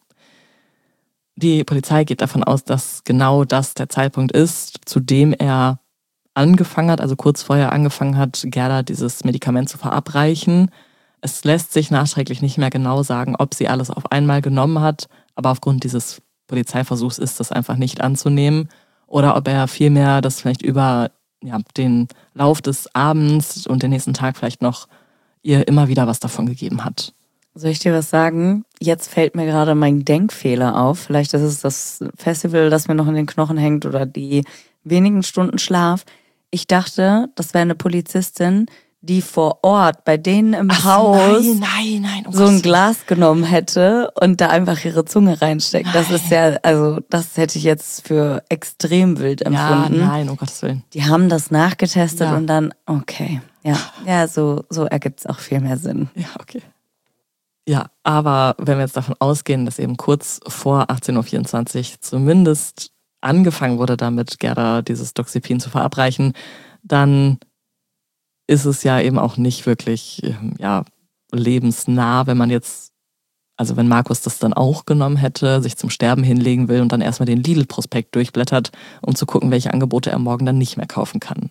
Die Polizei geht davon aus, dass genau das der Zeitpunkt ist, zu dem er angefangen hat, also kurz vorher angefangen hat, Gerda dieses Medikament zu verabreichen. Es lässt sich nachträglich nicht mehr genau sagen, ob sie alles auf einmal genommen hat, aber aufgrund dieses Polizeiversuchs ist das einfach nicht anzunehmen. Oder ob er vielmehr das vielleicht über ja, den Lauf des Abends und den nächsten Tag vielleicht noch ihr immer wieder was davon gegeben hat. Soll ich dir was sagen? Jetzt fällt mir gerade mein Denkfehler auf. Vielleicht ist es das Festival, das mir noch in den Knochen hängt oder die wenigen Stunden Schlaf. Ich dachte, das wäre eine Polizistin, die vor Ort bei denen im Ach, Haus nein, nein, nein, oh so ein Gott. Glas genommen hätte und da einfach ihre Zunge reinsteckt. Nein. Das ist ja, also das hätte ich jetzt für extrem wild empfunden. Ja, nein, um Gottes Willen. Die haben das nachgetestet Ja. und dann, okay, ja, ja, so, so ergibt es auch viel mehr Sinn. Ja, okay. Ja, aber wenn wir jetzt davon ausgehen, dass eben kurz vor achtzehn Uhr vierundzwanzig zumindest angefangen wurde, damit Gerda dieses Doxepin zu verabreichen, dann ist es ja eben auch nicht wirklich ja, lebensnah, wenn man jetzt, also wenn Markus das dann auch genommen hätte, sich zum Sterben hinlegen will und dann erstmal den Lidl-Prospekt durchblättert, um zu gucken, welche Angebote er morgen dann nicht mehr kaufen kann.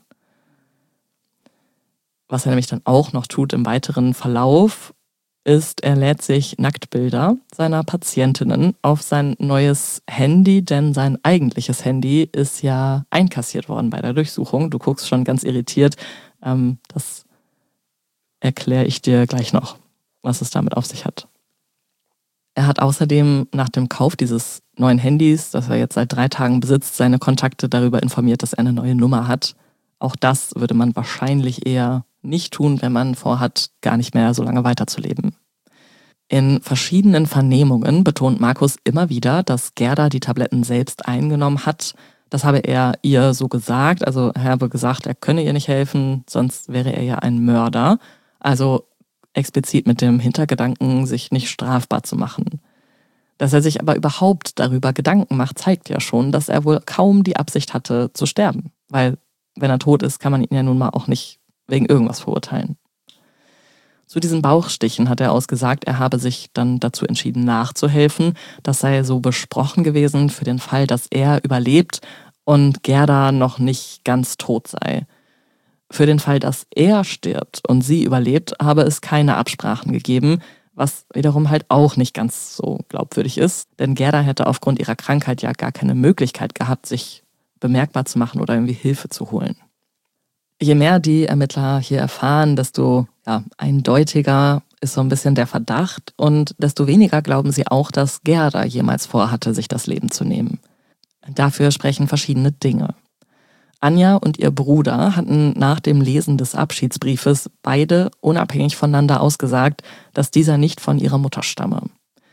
Was er nämlich dann auch noch tut im weiteren Verlauf, ist, er lädt sich Nacktbilder seiner Patientinnen auf sein neues Handy, denn sein eigentliches Handy ist ja einkassiert worden bei der Durchsuchung. Du guckst schon ganz irritiert. Ähm, das erkläre ich dir gleich noch, was es damit auf sich hat. Er hat außerdem nach dem Kauf dieses neuen Handys, das er jetzt seit drei Tagen besitzt, seine Kontakte darüber informiert, dass er eine neue Nummer hat. Auch das würde man wahrscheinlich eher nicht tun, wenn man vorhat, gar nicht mehr so lange weiterzuleben. In verschiedenen Vernehmungen betont Markus immer wieder, dass Gerda die Tabletten selbst eingenommen hat. Das habe er ihr so gesagt. Also er habe gesagt, er könne ihr nicht helfen, sonst wäre er ja ein Mörder. Also explizit mit dem Hintergedanken, sich nicht strafbar zu machen. Dass er sich aber überhaupt darüber Gedanken macht, zeigt ja schon, dass er wohl kaum die Absicht hatte, zu sterben. Weil wenn er tot ist, kann man ihn ja nun mal auch nicht wegen irgendwas verurteilen. Zu diesen Bauchstichen hat er ausgesagt, er habe sich dann dazu entschieden, nachzuhelfen. Das sei so besprochen gewesen für den Fall, dass er überlebt und Gerda noch nicht ganz tot sei. Für den Fall, dass er stirbt und sie überlebt, habe es keine Absprachen gegeben, was wiederum halt auch nicht ganz so glaubwürdig ist. Denn Gerda hätte aufgrund ihrer Krankheit ja gar keine Möglichkeit gehabt, sich bemerkbar zu machen oder irgendwie Hilfe zu holen. Je mehr die Ermittler hier erfahren, desto ja, eindeutiger ist so ein bisschen der Verdacht und desto weniger glauben sie auch, dass Gerda jemals vorhatte, sich das Leben zu nehmen. Dafür sprechen verschiedene Dinge. Anja und ihr Bruder hatten nach dem Lesen des Abschiedsbriefes beide unabhängig voneinander ausgesagt, dass dieser nicht von ihrer Mutter stamme.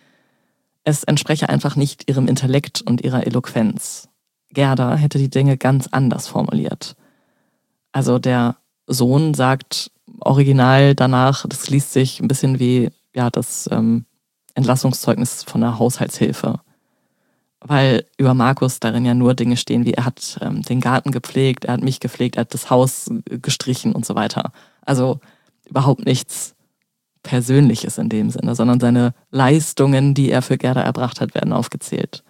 Es entspreche einfach nicht ihrem Intellekt und ihrer Eloquenz. Gerda hätte die Dinge ganz anders formuliert. Also der Sohn sagt original danach, das liest sich ein bisschen wie ja, das ähm, Entlassungszeugnis von der Haushaltshilfe. Weil über Markus darin ja nur Dinge stehen, wie er hat ähm, den Garten gepflegt, er hat mich gepflegt, er hat das Haus gestrichen und so weiter. Also überhaupt nichts Persönliches in dem Sinne, sondern seine Leistungen, die er für Gerda erbracht hat, werden aufgezählt.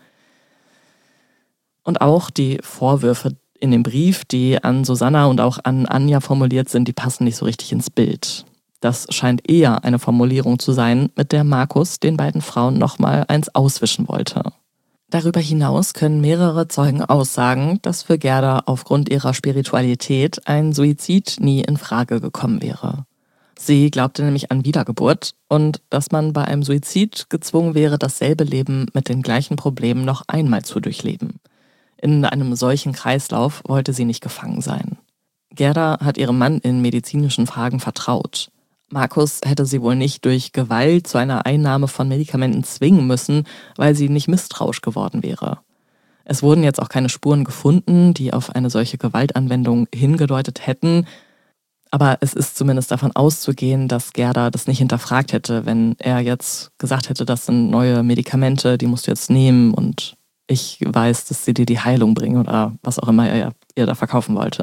Und auch die Vorwürfe in dem Brief, die an Susanna und auch an Anja formuliert sind, die passen nicht so richtig ins Bild. Das scheint eher eine Formulierung zu sein, mit der Markus den beiden Frauen nochmal eins auswischen wollte. Darüber hinaus können mehrere Zeugen aussagen, dass für Gerda aufgrund ihrer Spiritualität ein Suizid nie in Frage gekommen wäre. Sie glaubte nämlich an Wiedergeburt und dass man bei einem Suizid gezwungen wäre, dasselbe Leben mit den gleichen Problemen noch einmal zu durchleben. In einem solchen Kreislauf wollte sie nicht gefangen sein. Gerda hat ihrem Mann in medizinischen Fragen vertraut. Markus hätte sie wohl nicht durch Gewalt zu einer Einnahme von Medikamenten zwingen müssen, weil sie nicht misstrauisch geworden wäre. Es wurden jetzt auch keine Spuren gefunden, die auf eine solche Gewaltanwendung hingedeutet hätten. Aber es ist zumindest davon auszugehen, dass Gerda das nicht hinterfragt hätte, wenn er jetzt gesagt hätte, das sind neue Medikamente, die musst du jetzt nehmen und ich weiß, dass sie dir die Heilung bringen oder was auch immer er ihr da verkaufen wollte.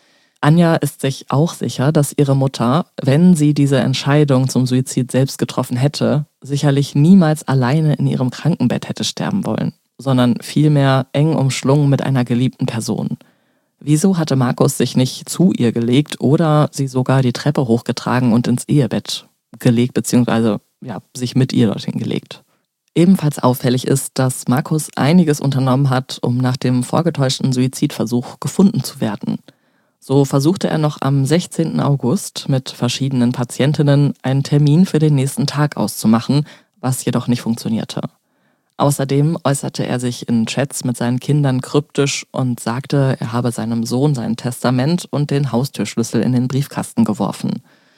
Anja ist sich auch sicher, dass ihre Mutter, wenn sie diese Entscheidung zum Suizid selbst getroffen hätte, sicherlich niemals alleine in ihrem Krankenbett hätte sterben wollen, sondern vielmehr eng umschlungen mit einer geliebten Person. Wieso hatte Markus sich nicht zu ihr gelegt oder sie sogar die Treppe hochgetragen und ins Ehebett gelegt, beziehungsweise ja, sich mit ihr dorthin gelegt? Ebenfalls auffällig ist, dass Markus einiges unternommen hat, um nach dem vorgetäuschten Suizidversuch gefunden zu werden. So versuchte er noch am sechzehnten August mit verschiedenen Patientinnen einen Termin für den nächsten Tag auszumachen, was jedoch nicht funktionierte. Außerdem äußerte er sich in Chats mit seinen Kindern kryptisch und sagte, er habe seinem Sohn sein Testament und den Haustürschlüssel in den Briefkasten geworfen.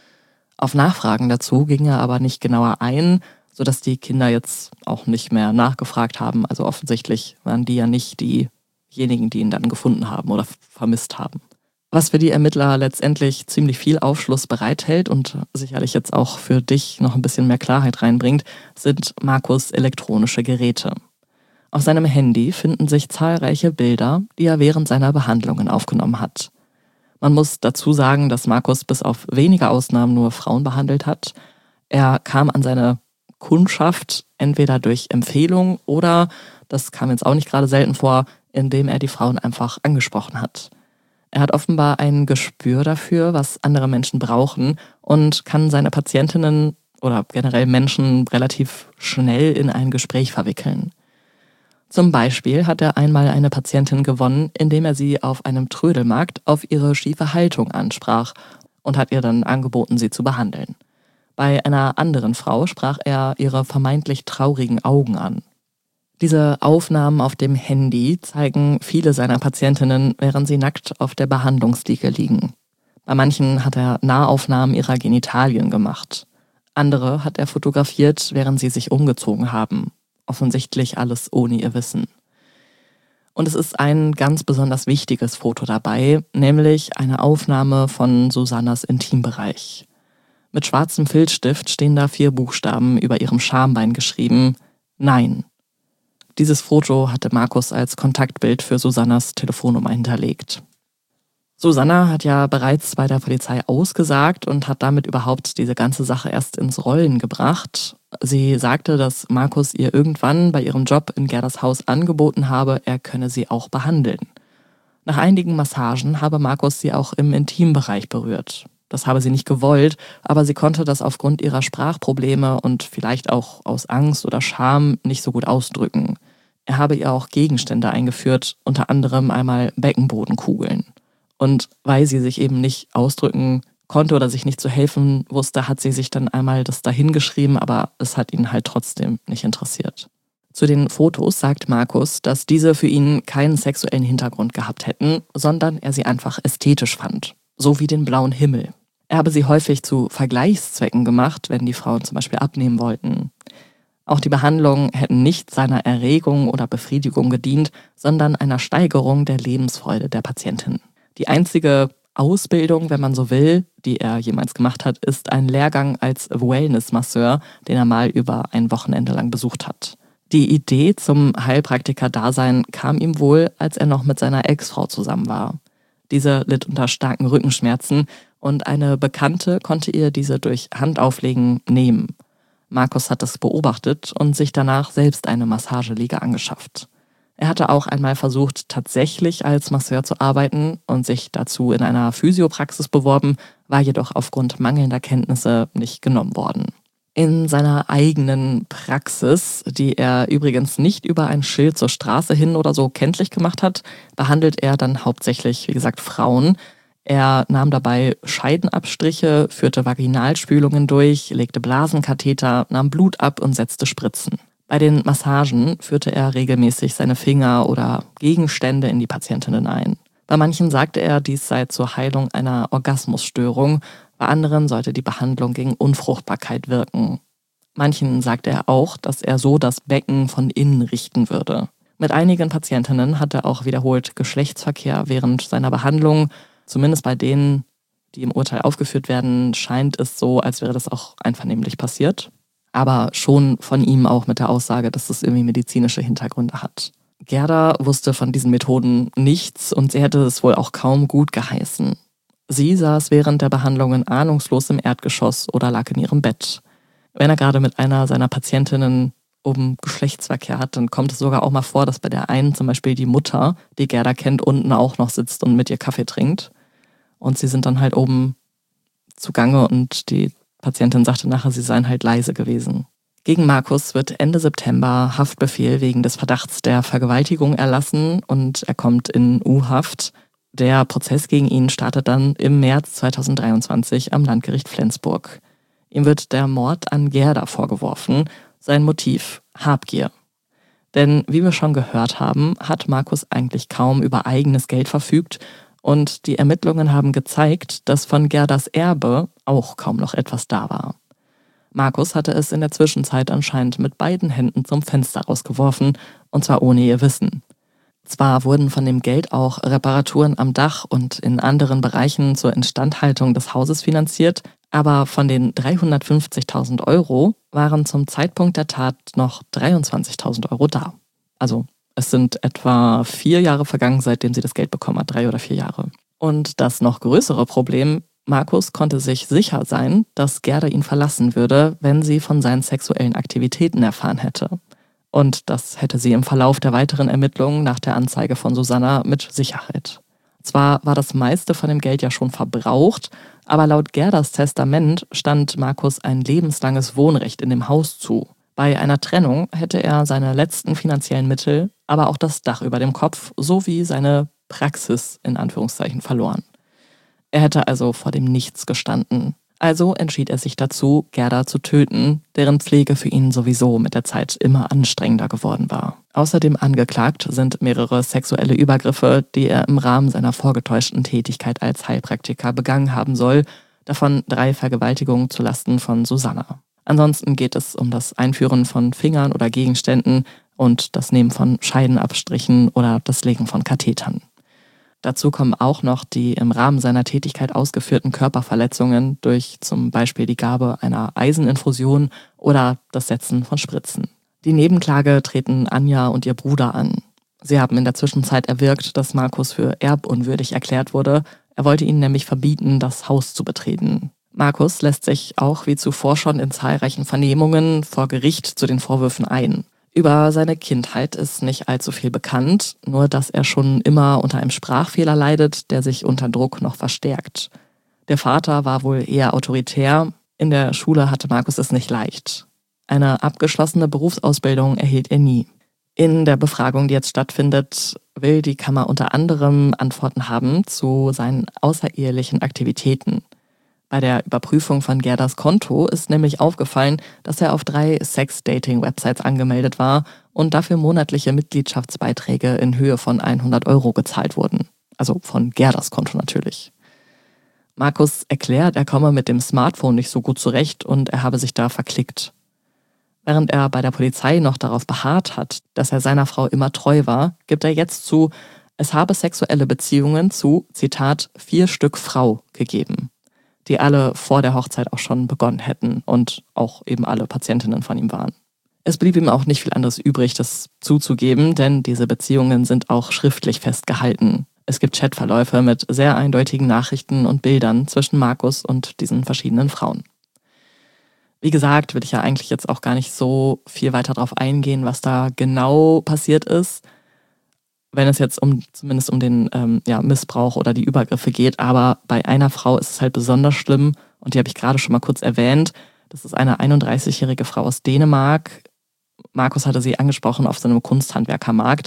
Auf Nachfragen dazu ging er aber nicht genauer ein, sodass die Kinder jetzt auch nicht mehr nachgefragt haben. Also offensichtlich waren die ja nicht diejenigen, die ihn dann gefunden haben oder vermisst haben. Was für die Ermittler letztendlich ziemlich viel Aufschluss bereithält und sicherlich jetzt auch für dich noch ein bisschen mehr Klarheit reinbringt, sind Markus' elektronische Geräte. Auf seinem Handy finden sich zahlreiche Bilder, die er während seiner Behandlungen aufgenommen hat. Man muss dazu sagen, dass Markus bis auf wenige Ausnahmen nur Frauen behandelt hat. Er kam an seine Kundschaft entweder durch Empfehlung oder, das kam jetzt auch nicht gerade selten vor, indem er die Frauen einfach angesprochen hat. Er hat offenbar ein Gespür dafür, was andere Menschen brauchen und kann seine Patientinnen oder generell Menschen relativ schnell in ein Gespräch verwickeln. Zum Beispiel hat er einmal eine Patientin gewonnen, indem er sie auf einem Trödelmarkt auf ihre schiefe Haltung ansprach und hat ihr dann angeboten, sie zu behandeln. Bei einer anderen Frau sprach er ihre vermeintlich traurigen Augen an. Diese Aufnahmen auf dem Handy zeigen viele seiner Patientinnen, während sie nackt auf der Behandlungsliege liegen. Bei manchen hat er Nahaufnahmen ihrer Genitalien gemacht. Andere hat er fotografiert, während sie sich umgezogen haben. Offensichtlich alles ohne ihr Wissen. Und es ist ein ganz besonders wichtiges Foto dabei, nämlich eine Aufnahme von Susannas Intimbereich. Mit schwarzem Filzstift stehen da vier Buchstaben über ihrem Schambein geschrieben: Nein. Dieses Foto hatte Markus als Kontaktbild für Susannas Telefonnummer hinterlegt. Susanna hat ja bereits bei der Polizei ausgesagt und hat damit überhaupt diese ganze Sache erst ins Rollen gebracht. Sie sagte, dass Markus ihr irgendwann bei ihrem Job in Gerdas Haus angeboten habe, er könne sie auch behandeln. Nach einigen Massagen habe Markus sie auch im Intimbereich berührt. Das habe sie nicht gewollt, aber sie konnte das aufgrund ihrer Sprachprobleme und vielleicht auch aus Angst oder Scham nicht so gut ausdrücken. Er habe ihr auch Gegenstände eingeführt, unter anderem einmal Beckenbodenkugeln. Und weil sie sich eben nicht ausdrücken konnte oder sich nicht zu helfen wusste, hat sie sich dann einmal das dahingeschrieben, aber es hat ihn halt trotzdem nicht interessiert. Zu den Fotos sagt Markus, dass diese für ihn keinen sexuellen Hintergrund gehabt hätten, sondern er sie einfach ästhetisch fand. So wie den blauen Himmel. Er habe sie häufig zu Vergleichszwecken gemacht, wenn die Frauen zum Beispiel abnehmen wollten. Auch die Behandlungen hätten nicht seiner Erregung oder Befriedigung gedient, sondern einer Steigerung der Lebensfreude der Patientin. Die einzige Ausbildung, wenn man so will, die er jemals gemacht hat, ist ein Lehrgang als Wellness-Masseur, den er mal über ein Wochenende lang besucht hat. Die Idee zum Heilpraktiker-Dasein kam ihm wohl, als er noch mit seiner Ex-Frau zusammen war. Diese litt unter starken Rückenschmerzen und eine Bekannte konnte ihr diese durch Handauflegen nehmen. Markus hat es beobachtet und sich danach selbst eine Massageliege angeschafft. Er hatte auch einmal versucht, tatsächlich als Masseur zu arbeiten und sich dazu in einer Physiopraxis beworben, war jedoch aufgrund mangelnder Kenntnisse nicht genommen worden. In seiner eigenen Praxis, die er übrigens nicht über ein Schild zur Straße hin oder so kenntlich gemacht hat, behandelt er dann hauptsächlich, wie gesagt, Frauen. Er nahm dabei Scheidenabstriche, führte Vaginalspülungen durch, legte Blasenkatheter, nahm Blut ab und setzte Spritzen. Bei den Massagen führte er regelmäßig seine Finger oder Gegenstände in die Patientinnen ein. Bei manchen sagte er, dies sei zur Heilung einer Orgasmusstörung, bei anderen sollte die Behandlung gegen Unfruchtbarkeit wirken. Manchen sagte er auch, dass er so das Becken von innen richten würde. Mit einigen Patientinnen hatte er auch wiederholt Geschlechtsverkehr während seiner Behandlung. Zumindest bei denen, die im Urteil aufgeführt werden, scheint es so, als wäre das auch einvernehmlich passiert. Aber schon von ihm auch mit der Aussage, dass es irgendwie medizinische Hintergründe hat. Gerda wusste von diesen Methoden nichts und sie hätte es wohl auch kaum gut geheißen. Sie saß während der Behandlungen ahnungslos im Erdgeschoss oder lag in ihrem Bett. Wenn er gerade mit einer seiner Patientinnen um Geschlechtsverkehr hat, dann kommt es sogar auch mal vor, dass bei der einen zum Beispiel die Mutter, die Gerda kennt, unten auch noch sitzt und mit ihr Kaffee trinkt. Und sie sind dann halt oben zugange und die Patientin sagte nachher, sie seien halt leise gewesen. Gegen Markus wird Ende September Haftbefehl wegen des Verdachts der Vergewaltigung erlassen und er kommt in U-Haft. Der Prozess gegen ihn startet dann im März zweitausenddreiundzwanzig am Landgericht Flensburg. Ihm wird der Mord an Gerda vorgeworfen, sein Motiv Habgier. Denn wie wir schon gehört haben, hat Markus eigentlich kaum über eigenes Geld verfügt und die Ermittlungen haben gezeigt, dass von Gerdas Erbe auch kaum noch etwas da war. Markus hatte es in der Zwischenzeit anscheinend mit beiden Händen zum Fenster rausgeworfen, und zwar ohne ihr Wissen. Zwar wurden von dem Geld auch Reparaturen am Dach und in anderen Bereichen zur Instandhaltung des Hauses finanziert, aber von den dreihundertfünfzigtausend Euro waren zum Zeitpunkt der Tat noch dreiundzwanzigtausend Euro da. Also es sind etwa vier Jahre vergangen, seitdem sie das Geld bekommen hat, drei oder vier Jahre. Und das noch größere Problem: Markus konnte sich sicher sein, dass Gerda ihn verlassen würde, wenn sie von seinen sexuellen Aktivitäten erfahren hätte. Und das hätte sie im Verlauf der weiteren Ermittlungen nach der Anzeige von Susanna mit Sicherheit. Zwar war das meiste von dem Geld ja schon verbraucht, aber laut Gerdas Testament stand Markus ein lebenslanges Wohnrecht in dem Haus zu. Bei einer Trennung hätte er seine letzten finanziellen Mittel, aber auch das Dach über dem Kopf sowie seine Praxis in Anführungszeichen verloren. Er hätte also vor dem Nichts gestanden. Also entschied er sich dazu, Gerda zu töten, deren Pflege für ihn sowieso mit der Zeit immer anstrengender geworden war. Außerdem angeklagt sind mehrere sexuelle Übergriffe, die er im Rahmen seiner vorgetäuschten Tätigkeit als Heilpraktiker begangen haben soll, davon drei Vergewaltigungen zulasten von Susanna. Ansonsten geht es um das Einführen von Fingern oder Gegenständen und das Nehmen von Scheidenabstrichen oder das Legen von Kathetern. Dazu kommen auch noch die im Rahmen seiner Tätigkeit ausgeführten Körperverletzungen durch zum Beispiel die Gabe einer Eiseninfusion oder das Setzen von Spritzen. Die Nebenklage treten Anja und ihr Bruder an. Sie haben in der Zwischenzeit erwirkt, dass Markus für erbunwürdig erklärt wurde. Er wollte ihnen nämlich verbieten, das Haus zu betreten. Markus lässt sich auch wie zuvor schon in zahlreichen Vernehmungen vor Gericht zu den Vorwürfen ein. Über seine Kindheit ist nicht allzu viel bekannt, nur dass er schon immer unter einem Sprachfehler leidet, der sich unter Druck noch verstärkt. Der Vater war wohl eher autoritär, in der Schule hatte Markus es nicht leicht. Eine abgeschlossene Berufsausbildung erhielt er nie. In der Befragung, die jetzt stattfindet, will die Kammer unter anderem Antworten haben zu seinen außerehelichen Aktivitäten. Bei der Überprüfung von Gerdas Konto ist nämlich aufgefallen, dass er auf drei Sex-Dating-Websites angemeldet war und dafür monatliche Mitgliedschaftsbeiträge in Höhe von hundert Euro gezahlt wurden. Also von Gerdas Konto natürlich. Markus erklärt, er komme mit dem Smartphone nicht so gut zurecht und er habe sich da verklickt. Während er bei der Polizei noch darauf beharrt hat, dass er seiner Frau immer treu war, gibt er jetzt zu, es habe sexuelle Beziehungen zu, Zitat, vier Stück Frau gegeben, die alle vor der Hochzeit auch schon begonnen hätten und auch eben alle Patientinnen von ihm waren. Es blieb ihm auch nicht viel anderes übrig, das zuzugeben, denn diese Beziehungen sind auch schriftlich festgehalten. Es gibt Chatverläufe mit sehr eindeutigen Nachrichten und Bildern zwischen Markus und diesen verschiedenen Frauen. Wie gesagt, will ich ja eigentlich jetzt auch gar nicht so viel weiter darauf eingehen, was da genau passiert ist, wenn es jetzt um zumindest um den ähm, ja, Missbrauch oder die Übergriffe geht. Aber bei einer Frau ist es halt besonders schlimm und die habe ich gerade schon mal kurz erwähnt. Das ist eine einunddreißigjährige Frau aus Dänemark. Markus hatte sie angesprochen auf so einem Kunsthandwerkermarkt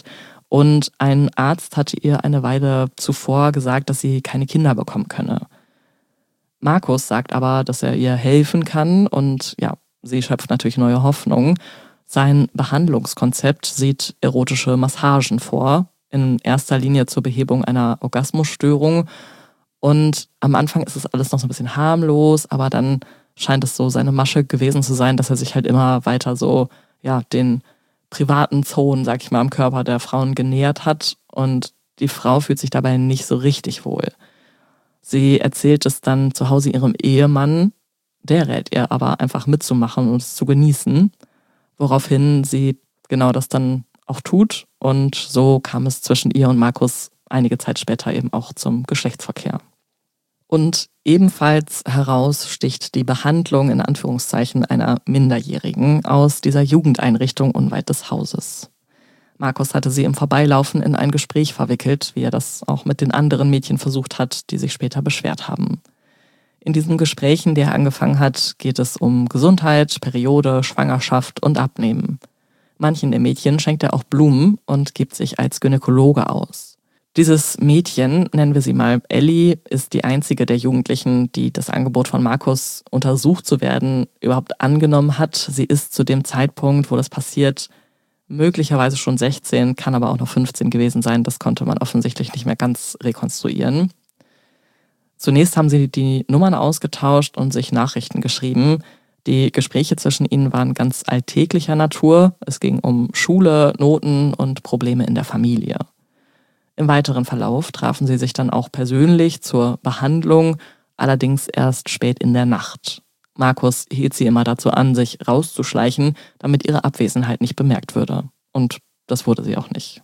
Und ein Arzt hatte ihr eine Weile zuvor gesagt, dass sie keine Kinder bekommen könne. Markus sagt aber, dass er ihr helfen kann und ja, sie schöpft natürlich neue Hoffnung. Sein Behandlungskonzept sieht erotische Massagen vor, in erster Linie zur Behebung einer Orgasmusstörung. Und am Anfang ist es alles noch so ein bisschen harmlos, aber dann scheint es so seine Masche gewesen zu sein, dass er sich halt immer weiter so ja den privaten Zonen, sag ich mal, am Körper der Frauen genähert hat. Und die Frau fühlt sich dabei nicht so richtig wohl. Sie erzählt es dann zu Hause ihrem Ehemann, der rät ihr aber einfach mitzumachen und es zu genießen, woraufhin sie genau das dann auch tut. Und so kam es zwischen ihr und Markus einige Zeit später eben auch zum Geschlechtsverkehr. Und ebenfalls heraussticht die Behandlung in Anführungszeichen einer Minderjährigen aus dieser Jugendeinrichtung unweit des Hauses. Markus hatte sie im Vorbeilaufen in ein Gespräch verwickelt, wie er das auch mit den anderen Mädchen versucht hat, die sich später beschwert haben. In diesen Gesprächen, die er angefangen hat, geht es um Gesundheit, Periode, Schwangerschaft und Abnehmen. Manchen der Mädchen schenkt er auch Blumen und gibt sich als Gynäkologe aus. Dieses Mädchen, nennen wir sie mal Ellie, ist die einzige der Jugendlichen, die das Angebot von Markus, untersucht zu werden, überhaupt angenommen hat. Sie ist zu dem Zeitpunkt, wo das passiert, möglicherweise schon sechzehn, kann aber auch noch fünfzehn gewesen sein. Das konnte man offensichtlich nicht mehr ganz rekonstruieren. Zunächst haben sie die Nummern ausgetauscht und sich Nachrichten geschrieben. Die Gespräche zwischen ihnen waren ganz alltäglicher Natur. Es ging um Schule, Noten und Probleme in der Familie. Im weiteren Verlauf trafen sie sich dann auch persönlich zur Behandlung, allerdings erst spät in der Nacht. Markus hielt sie immer dazu an, sich rauszuschleichen, damit ihre Abwesenheit nicht bemerkt würde. Und das wurde sie auch nicht.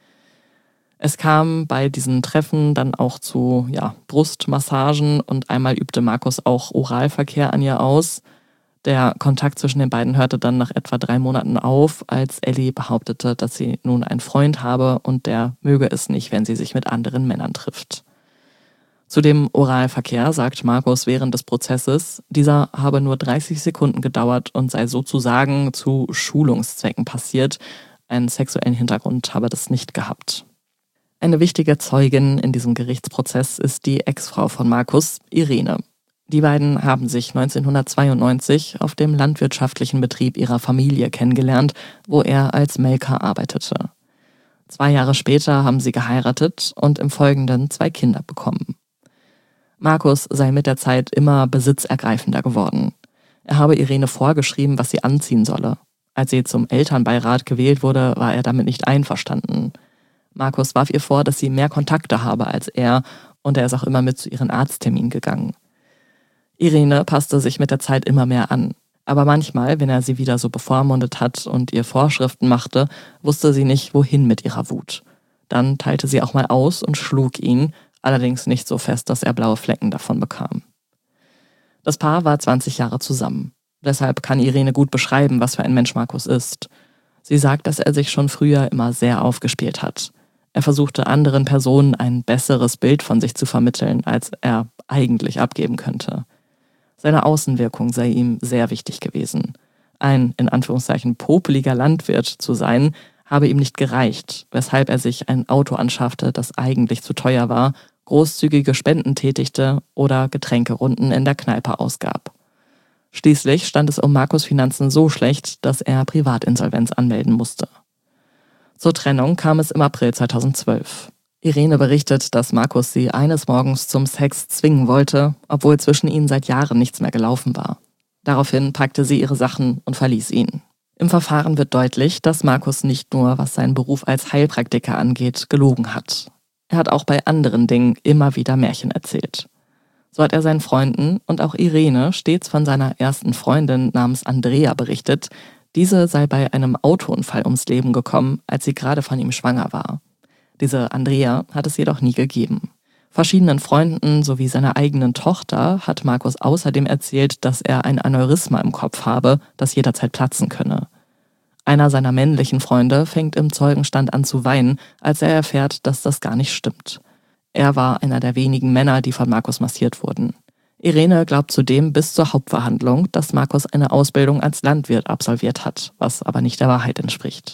Es kam bei diesen Treffen dann auch zu ja, Brustmassagen und einmal übte Markus auch Oralverkehr an ihr aus. Der Kontakt zwischen den beiden hörte dann nach etwa drei Monaten auf, als Ellie behauptete, dass sie nun einen Freund habe und der möge es nicht, wenn sie sich mit anderen Männern trifft. Zu dem Oralverkehr sagt Markus während des Prozesses, dieser habe nur dreißig Sekunden gedauert und sei sozusagen zu Schulungszwecken passiert. Einen sexuellen Hintergrund habe das nicht gehabt. Eine wichtige Zeugin in diesem Gerichtsprozess ist die Ex-Frau von Markus, Irene. Die beiden haben sich neunzehnhundertzweiundneunzig auf dem landwirtschaftlichen Betrieb ihrer Familie kennengelernt, wo er als Melker arbeitete. Zwei Jahre später haben sie geheiratet und im Folgenden zwei Kinder bekommen. Markus sei mit der Zeit immer besitzergreifender geworden. Er habe Irene vorgeschrieben, was sie anziehen solle. Als sie zum Elternbeirat gewählt wurde, war er damit nicht einverstanden. Markus warf ihr vor, dass sie mehr Kontakte habe als er, und er ist auch immer mit zu ihren Arztterminen gegangen. Irene passte sich mit der Zeit immer mehr an. Aber manchmal, wenn er sie wieder so bevormundet hat und ihr Vorschriften machte, wusste sie nicht, wohin mit ihrer Wut. Dann teilte sie auch mal aus und schlug ihn, allerdings nicht so fest, dass er blaue Flecken davon bekam. Das Paar war zwanzig Jahre zusammen. Deshalb kann Irene gut beschreiben, was für ein Mensch Markus ist. Sie sagt, dass er sich schon früher immer sehr aufgespielt hat. Er versuchte anderen Personen ein besseres Bild von sich zu vermitteln, als er eigentlich abgeben könnte. Seine Außenwirkung sei ihm sehr wichtig gewesen. Ein, in Anführungszeichen, popeliger Landwirt zu sein, habe ihm nicht gereicht, weshalb er sich ein Auto anschaffte, das eigentlich zu teuer war, großzügige Spenden tätigte oder Getränkerunden in der Kneipe ausgab. Schließlich stand es um Markus' Finanzen so schlecht, dass er Privatinsolvenz anmelden musste. Zur Trennung kam es im April zweitausendzwölf. Irene berichtet, dass Markus sie eines Morgens zum Sex zwingen wollte, obwohl zwischen ihnen seit Jahren nichts mehr gelaufen war. Daraufhin packte sie ihre Sachen und verließ ihn. Im Verfahren wird deutlich, dass Markus nicht nur, was seinen Beruf als Heilpraktiker angeht, gelogen hat. Er hat auch bei anderen Dingen immer wieder Märchen erzählt. So hat er seinen Freunden und auch Irene stets von seiner ersten Freundin namens Andrea berichtet. Diese sei bei einem Autounfall ums Leben gekommen, als sie gerade von ihm schwanger war. Diese Andrea hat es jedoch nie gegeben. Verschiedenen Freunden sowie seiner eigenen Tochter hat Markus außerdem erzählt, dass er ein Aneurysma im Kopf habe, das jederzeit platzen könne. Einer seiner männlichen Freunde fängt im Zeugenstand an zu weinen, als er erfährt, dass das gar nicht stimmt. Er war einer der wenigen Männer, die von Markus massiert wurden. Irene glaubt zudem bis zur Hauptverhandlung, dass Markus eine Ausbildung als Landwirt absolviert hat, was aber nicht der Wahrheit entspricht.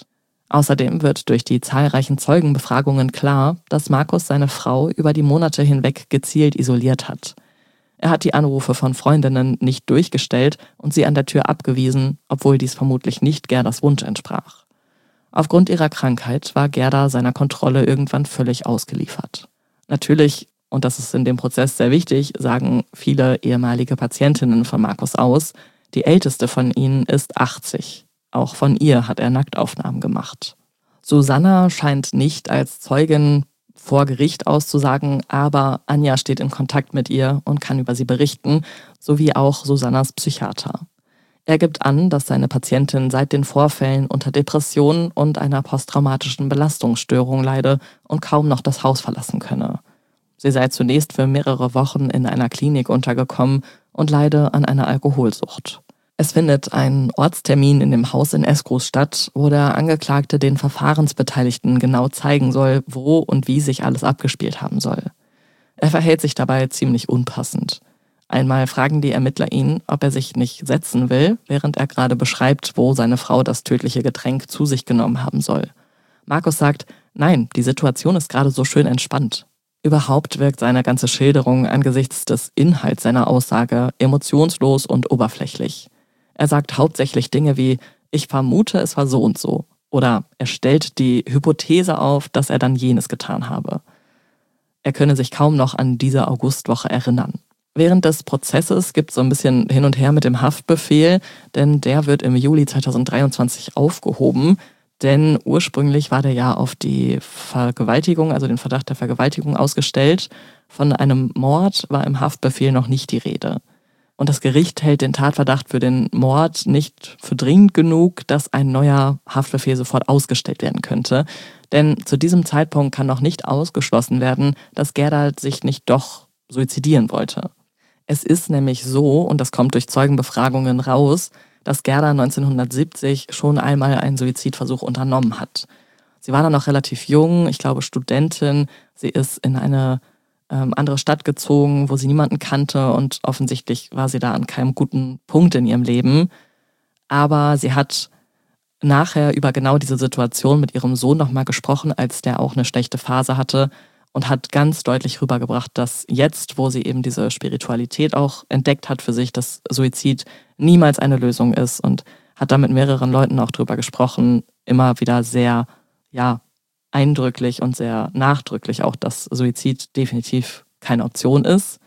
Außerdem wird durch die zahlreichen Zeugenbefragungen klar, dass Markus seine Frau über die Monate hinweg gezielt isoliert hat. Er hat die Anrufe von Freundinnen nicht durchgestellt und sie an der Tür abgewiesen, obwohl dies vermutlich nicht Gerdas Wunsch entsprach. Aufgrund ihrer Krankheit war Gerda seiner Kontrolle irgendwann völlig ausgeliefert. Natürlich, und das ist in dem Prozess sehr wichtig, sagen viele ehemalige Patientinnen von Markus aus, die älteste von ihnen ist achtzig. Auch von ihr hat er Nacktaufnahmen gemacht. Susanna scheint nicht als Zeugin vor Gericht auszusagen, aber Anja steht in Kontakt mit ihr und kann über sie berichten, sowie auch Susannas Psychiater. Er gibt an, dass seine Patientin seit den Vorfällen unter Depressionen und einer posttraumatischen Belastungsstörung leide und kaum noch das Haus verlassen könne. Sie sei zunächst für mehrere Wochen in einer Klinik untergekommen und leide an einer Alkoholsucht. Es findet ein Ortstermin in dem Haus in Esgroß statt, wo der Angeklagte den Verfahrensbeteiligten genau zeigen soll, wo und wie sich alles abgespielt haben soll. Er verhält sich dabei ziemlich unpassend. Einmal fragen die Ermittler ihn, ob er sich nicht setzen will, während er gerade beschreibt, wo seine Frau das tödliche Getränk zu sich genommen haben soll. Markus sagt, nein, die Situation ist gerade so schön entspannt. Überhaupt wirkt seine ganze Schilderung angesichts des Inhalts seiner Aussage emotionslos und oberflächlich. Er sagt hauptsächlich Dinge wie, ich vermute, es war so und so. Oder er stellt die Hypothese auf, dass er dann jenes getan habe. Er könne sich kaum noch an diese Augustwoche erinnern. Während des Prozesses gibt es so ein bisschen hin und her mit dem Haftbefehl, denn der wird im Juli zweitausenddreiundzwanzig aufgehoben. Denn ursprünglich war der ja auf die Vergewaltigung, also den Verdacht der Vergewaltigung ausgestellt. Von einem Mord war im Haftbefehl noch nicht die Rede. Und das Gericht hält den Tatverdacht für den Mord nicht für dringend genug, dass ein neuer Haftbefehl sofort ausgestellt werden könnte. Denn zu diesem Zeitpunkt kann noch nicht ausgeschlossen werden, dass Gerda sich nicht doch suizidieren wollte. Es ist nämlich so, und das kommt durch Zeugenbefragungen raus, dass Gerda neunzehnhundertsiebzig schon einmal einen Suizidversuch unternommen hat. Sie war dann noch relativ jung, ich glaube Studentin. Sie ist in eine ähm, andere Stadt gezogen, wo sie niemanden kannte und offensichtlich war sie da an keinem guten Punkt in ihrem Leben. Aber sie hat nachher über genau diese Situation mit ihrem Sohn nochmal gesprochen, als der auch eine schlechte Phase hatte und hat ganz deutlich rübergebracht, dass jetzt, wo sie eben diese Spiritualität auch entdeckt hat für sich, dass Suizid niemals eine Lösung ist und hat da mit mehreren Leuten auch drüber gesprochen, immer wieder sehr, ja, eindrücklich und sehr nachdrücklich auch, dass Suizid definitiv keine Option ist.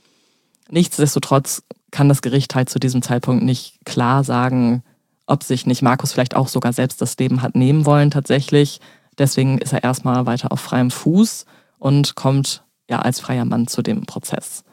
Nichtsdestotrotz kann das Gericht halt zu diesem Zeitpunkt nicht klar sagen, ob sich nicht Markus vielleicht auch sogar selbst das Leben hat nehmen wollen tatsächlich. Deswegen ist er erstmal weiter auf freiem Fuß und kommt ja als freier Mann zu dem Prozess.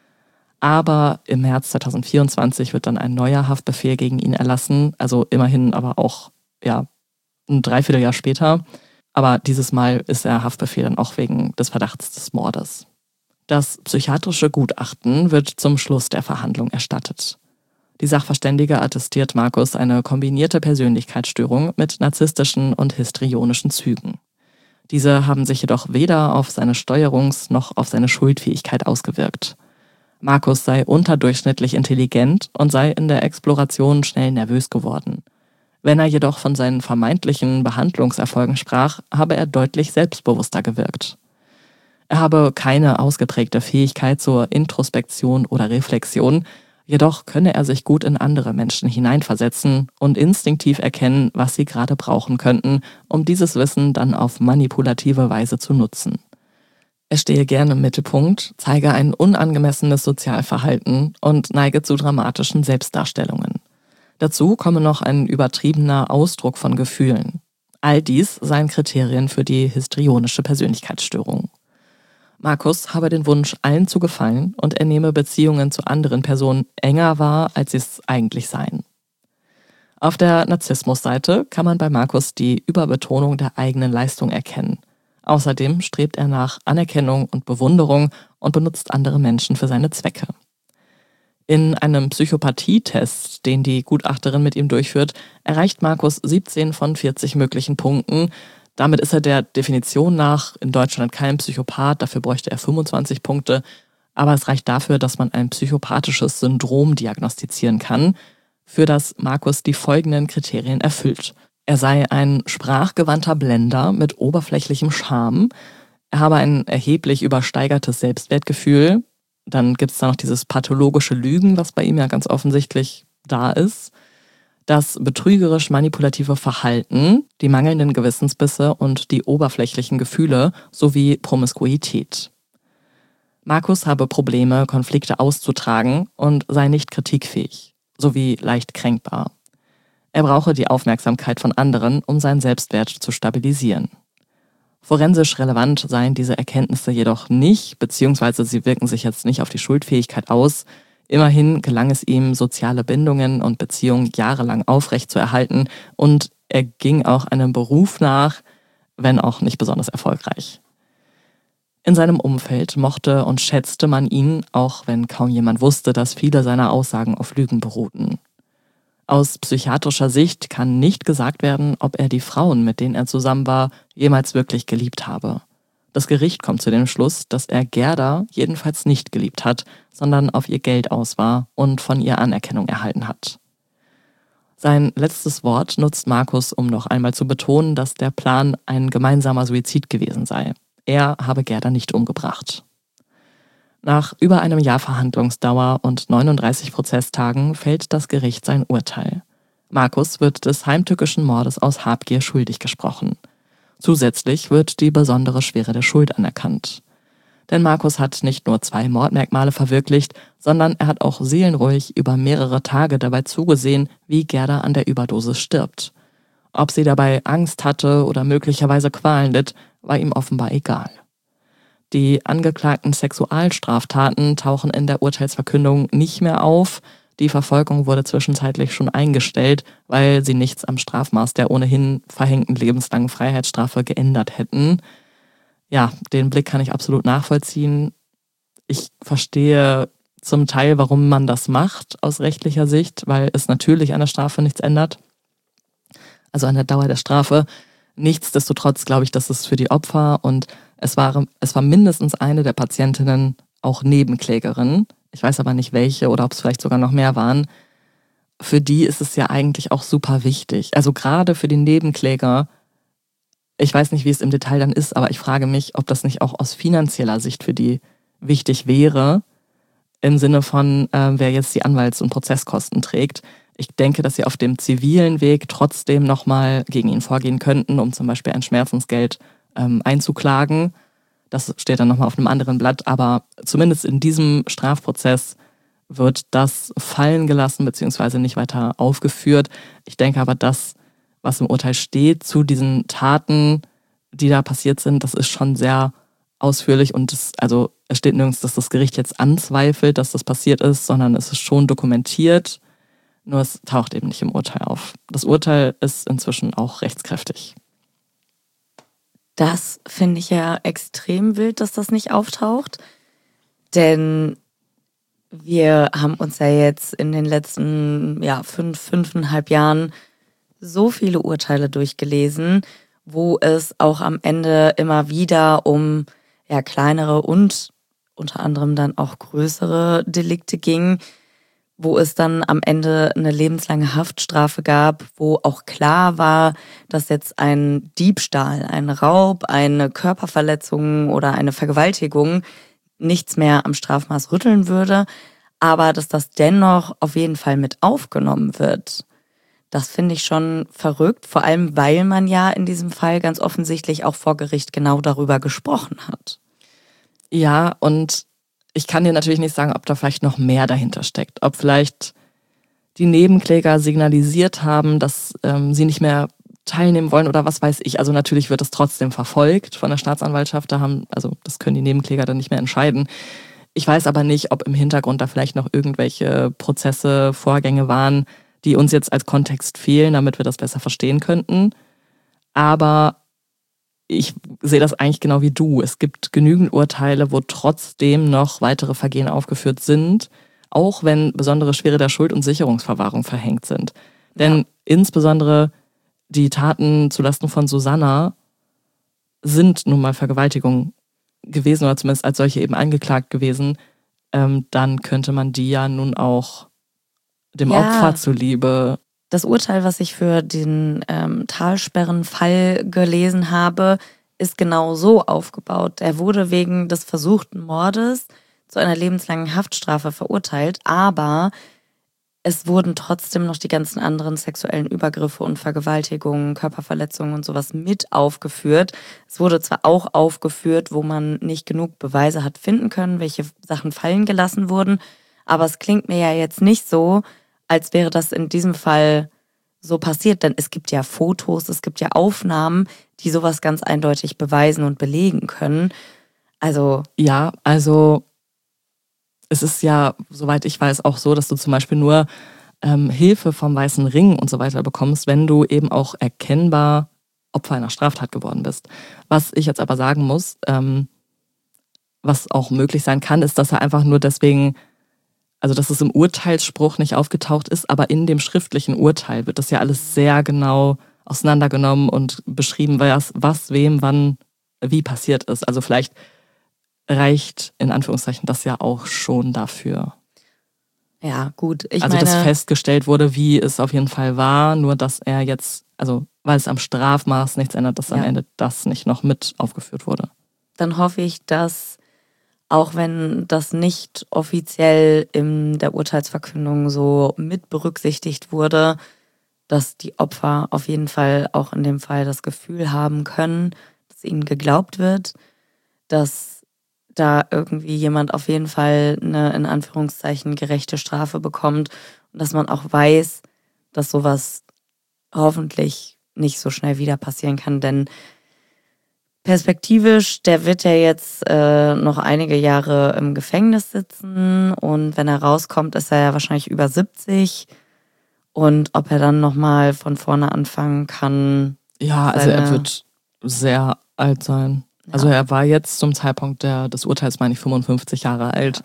Aber im März zweitausendvierundzwanzig wird dann ein neuer Haftbefehl gegen ihn erlassen, also immerhin aber auch ja ein Dreivierteljahr später. Aber dieses Mal ist der Haftbefehl dann auch wegen des Verdachts des Mordes. Das psychiatrische Gutachten wird zum Schluss der Verhandlung erstattet. Die Sachverständige attestiert Markus eine kombinierte Persönlichkeitsstörung mit narzisstischen und histrionischen Zügen. Diese haben sich jedoch weder auf seine Steuerungs- noch auf seine Schuldfähigkeit ausgewirkt. Markus sei unterdurchschnittlich intelligent und sei in der Exploration schnell nervös geworden. Wenn er jedoch von seinen vermeintlichen Behandlungserfolgen sprach, habe er deutlich selbstbewusster gewirkt. Er habe keine ausgeprägte Fähigkeit zur Introspektion oder Reflexion, jedoch könne er sich gut in andere Menschen hineinversetzen und instinktiv erkennen, was sie gerade brauchen könnten, um dieses Wissen dann auf manipulative Weise zu nutzen. Er stehe gerne im Mittelpunkt, zeige ein unangemessenes Sozialverhalten und neige zu dramatischen Selbstdarstellungen. Dazu komme noch ein übertriebener Ausdruck von Gefühlen. All dies seien Kriterien für die histrionische Persönlichkeitsstörung. Markus habe den Wunsch, allen zu gefallen und er nehme Beziehungen zu anderen Personen enger wahr, als sie es eigentlich seien. Auf der Narzissmusseite kann man bei Markus die Überbetonung der eigenen Leistung erkennen. Außerdem strebt er nach Anerkennung und Bewunderung und benutzt andere Menschen für seine Zwecke. In einem Psychopathietest, den die Gutachterin mit ihm durchführt, erreicht Markus siebzehn von vierzig möglichen Punkten. Damit ist er der Definition nach in Deutschland kein Psychopath, dafür bräuchte er fünfundzwanzig Punkte. Aber es reicht dafür, dass man ein psychopathisches Syndrom diagnostizieren kann, für das Markus die folgenden Kriterien erfüllt. Er sei ein sprachgewandter Blender mit oberflächlichem Charme. Er habe ein erheblich übersteigertes Selbstwertgefühl. Dann gibt es da noch dieses pathologische Lügen, was bei ihm ja ganz offensichtlich da ist. Das betrügerisch-manipulative Verhalten, die mangelnden Gewissensbisse und die oberflächlichen Gefühle sowie Promiskuität. Markus habe Probleme, Konflikte auszutragen und sei nicht kritikfähig, sowie leicht kränkbar. Er brauche die Aufmerksamkeit von anderen, um seinen Selbstwert zu stabilisieren. Forensisch relevant seien diese Erkenntnisse jedoch nicht, beziehungsweise sie wirken sich jetzt nicht auf die Schuldfähigkeit aus. Immerhin gelang es ihm, soziale Bindungen und Beziehungen jahrelang aufrechtzuerhalten und er ging auch einem Beruf nach, wenn auch nicht besonders erfolgreich. In seinem Umfeld mochte und schätzte man ihn, auch wenn kaum jemand wusste, dass viele seiner Aussagen auf Lügen beruhten. Aus psychiatrischer Sicht kann nicht gesagt werden, ob er die Frauen, mit denen er zusammen war, jemals wirklich geliebt habe. Das Gericht kommt zu dem Schluss, dass er Gerda jedenfalls nicht geliebt hat, sondern auf ihr Geld aus war und von ihr Anerkennung erhalten hat. Sein letztes Wort nutzt Markus, um noch einmal zu betonen, dass der Plan ein gemeinsamer Suizid gewesen sei. Er habe Gerda nicht umgebracht. Nach über einem Jahr Verhandlungsdauer und neununddreißig Prozesstagen fällt das Gericht sein Urteil. Markus wird des heimtückischen Mordes aus Habgier schuldig gesprochen. Zusätzlich wird die besondere Schwere der Schuld anerkannt. Denn Markus hat nicht nur zwei Mordmerkmale verwirklicht, sondern er hat auch seelenruhig über mehrere Tage dabei zugesehen, wie Gerda an der Überdosis stirbt. Ob sie dabei Angst hatte oder möglicherweise Qualen litt, war ihm offenbar egal. Die angeklagten Sexualstraftaten tauchen in der Urteilsverkündung nicht mehr auf. Die Verfolgung wurde zwischenzeitlich schon eingestellt, weil sie nichts am Strafmaß der ohnehin verhängten lebenslangen Freiheitsstrafe geändert hätten. Ja, den Blick kann ich absolut nachvollziehen. Ich verstehe zum Teil, warum man das macht aus rechtlicher Sicht, weil es natürlich an der Strafe nichts ändert. Also an der Dauer der Strafe. Nichtsdestotrotz glaube ich, dass es für die Opfer und es war, es war mindestens eine der Patientinnen auch Nebenklägerin. Ich weiß aber nicht welche oder ob es vielleicht sogar noch mehr waren. Für die ist es ja eigentlich auch super wichtig. Also gerade für die Nebenkläger, ich weiß nicht, wie es im Detail dann ist, aber ich frage mich, ob das nicht auch aus finanzieller Sicht für die wichtig wäre, im Sinne von, äh, wer jetzt die Anwalts- und Prozesskosten trägt. Ich denke, dass sie auf dem zivilen Weg trotzdem nochmal gegen ihn vorgehen könnten, um zum Beispiel ein Schmerzensgeld ähm, einzuklagen. Das steht dann nochmal auf einem anderen Blatt, aber zumindest in diesem Strafprozess wird das fallen gelassen beziehungsweise nicht weiter aufgeführt. Ich denke aber, das, was im Urteil steht zu diesen Taten, die da passiert sind, das ist schon sehr ausführlich und das, also es steht nirgends, dass das Gericht jetzt anzweifelt, dass das passiert ist, sondern es ist schon dokumentiert, nur es taucht eben nicht im Urteil auf. Das Urteil ist inzwischen auch rechtskräftig. Das finde ich ja extrem wild, dass das nicht auftaucht, denn wir haben uns ja jetzt in den letzten ja, fünf, fünfeinhalb Jahren so viele Urteile durchgelesen, wo es auch am Ende immer wieder um ja, kleinere und unter anderem dann auch größere Delikte ging, wo es dann am Ende eine lebenslange Haftstrafe gab, wo auch klar war, dass jetzt ein Diebstahl, ein Raub, eine Körperverletzung oder eine Vergewaltigung nichts mehr am Strafmaß rütteln würde, aber dass das dennoch auf jeden Fall mit aufgenommen wird. Das finde ich schon verrückt, vor allem weil man ja in diesem Fall ganz offensichtlich auch vor Gericht genau darüber gesprochen hat. Ja, und ich kann dir natürlich nicht sagen, ob da vielleicht noch mehr dahinter steckt. Ob vielleicht die Nebenkläger signalisiert haben, dass ähm, sie nicht mehr teilnehmen wollen oder was weiß ich. Also natürlich wird es trotzdem verfolgt von der Staatsanwaltschaft. Da haben, also das können die Nebenkläger dann nicht mehr entscheiden. Ich weiß aber nicht, ob im Hintergrund da vielleicht noch irgendwelche Prozesse, Vorgänge waren, die uns jetzt als Kontext fehlen, damit wir das besser verstehen könnten. Aber ich sehe das eigentlich genau wie du. Es gibt genügend Urteile, wo trotzdem noch weitere Vergehen aufgeführt sind, auch wenn besondere Schwere der Schuld und Sicherungsverwahrung verhängt sind. Denn ja. insbesondere die Taten zulasten von Susanna sind nun mal Vergewaltigung gewesen oder zumindest als solche eben angeklagt gewesen. Ähm, dann könnte man die ja nun auch dem ja. Opfer zuliebe das Urteil, was ich für den ähm, Talsperrenfall gelesen habe, ist genau so aufgebaut. Er wurde wegen des versuchten Mordes zu einer lebenslangen Haftstrafe verurteilt, aber es wurden trotzdem noch die ganzen anderen sexuellen Übergriffe und Vergewaltigungen, Körperverletzungen und sowas mit aufgeführt. Es wurde zwar auch aufgeführt, wo man nicht genug Beweise hat finden können, welche Sachen fallen gelassen wurden, aber es klingt mir ja jetzt nicht so, als wäre das in diesem Fall so passiert, denn es gibt ja Fotos, es gibt ja Aufnahmen, die sowas ganz eindeutig beweisen und belegen können. Also ja, also es ist ja, soweit ich weiß, auch so, dass du zum Beispiel nur ähm, Hilfe vom Weißen Ring und so weiter bekommst, wenn du eben auch erkennbar Opfer einer Straftat geworden bist. Was ich jetzt aber sagen muss, ähm, was auch möglich sein kann, ist, dass er einfach nur deswegen, also dass es im Urteilsspruch nicht aufgetaucht ist, aber in dem schriftlichen Urteil wird das ja alles sehr genau auseinandergenommen und beschrieben, was, was wem, wann, wie passiert ist. Also vielleicht reicht in Anführungszeichen das ja auch schon dafür. Ja, gut. Ich also meine, dass festgestellt wurde, wie es auf jeden Fall war, nur dass er jetzt, also weil es am Strafmaß nichts ändert, dass Ja. am Ende das nicht noch mit aufgeführt wurde. dann hoffe ich, dass auch wenn das nicht offiziell in der Urteilsverkündung so mit berücksichtigt wurde, dass die Opfer auf jeden Fall auch in dem Fall das Gefühl haben können, dass ihnen geglaubt wird, dass da irgendwie jemand auf jeden Fall eine in Anführungszeichen gerechte Strafe bekommt und dass man auch weiß, dass sowas hoffentlich nicht so schnell wieder passieren kann, denn perspektivisch, der wird ja jetzt äh, noch einige Jahre im Gefängnis sitzen und wenn er rauskommt, ist er ja wahrscheinlich über siebzig und ob er dann nochmal von vorne anfangen kann. Ja, also er Seine- wird sehr alt sein. Ja. Also er war jetzt zum Zeitpunkt der, des Urteils, meine ich, fünfundfünfzig Jahre alt.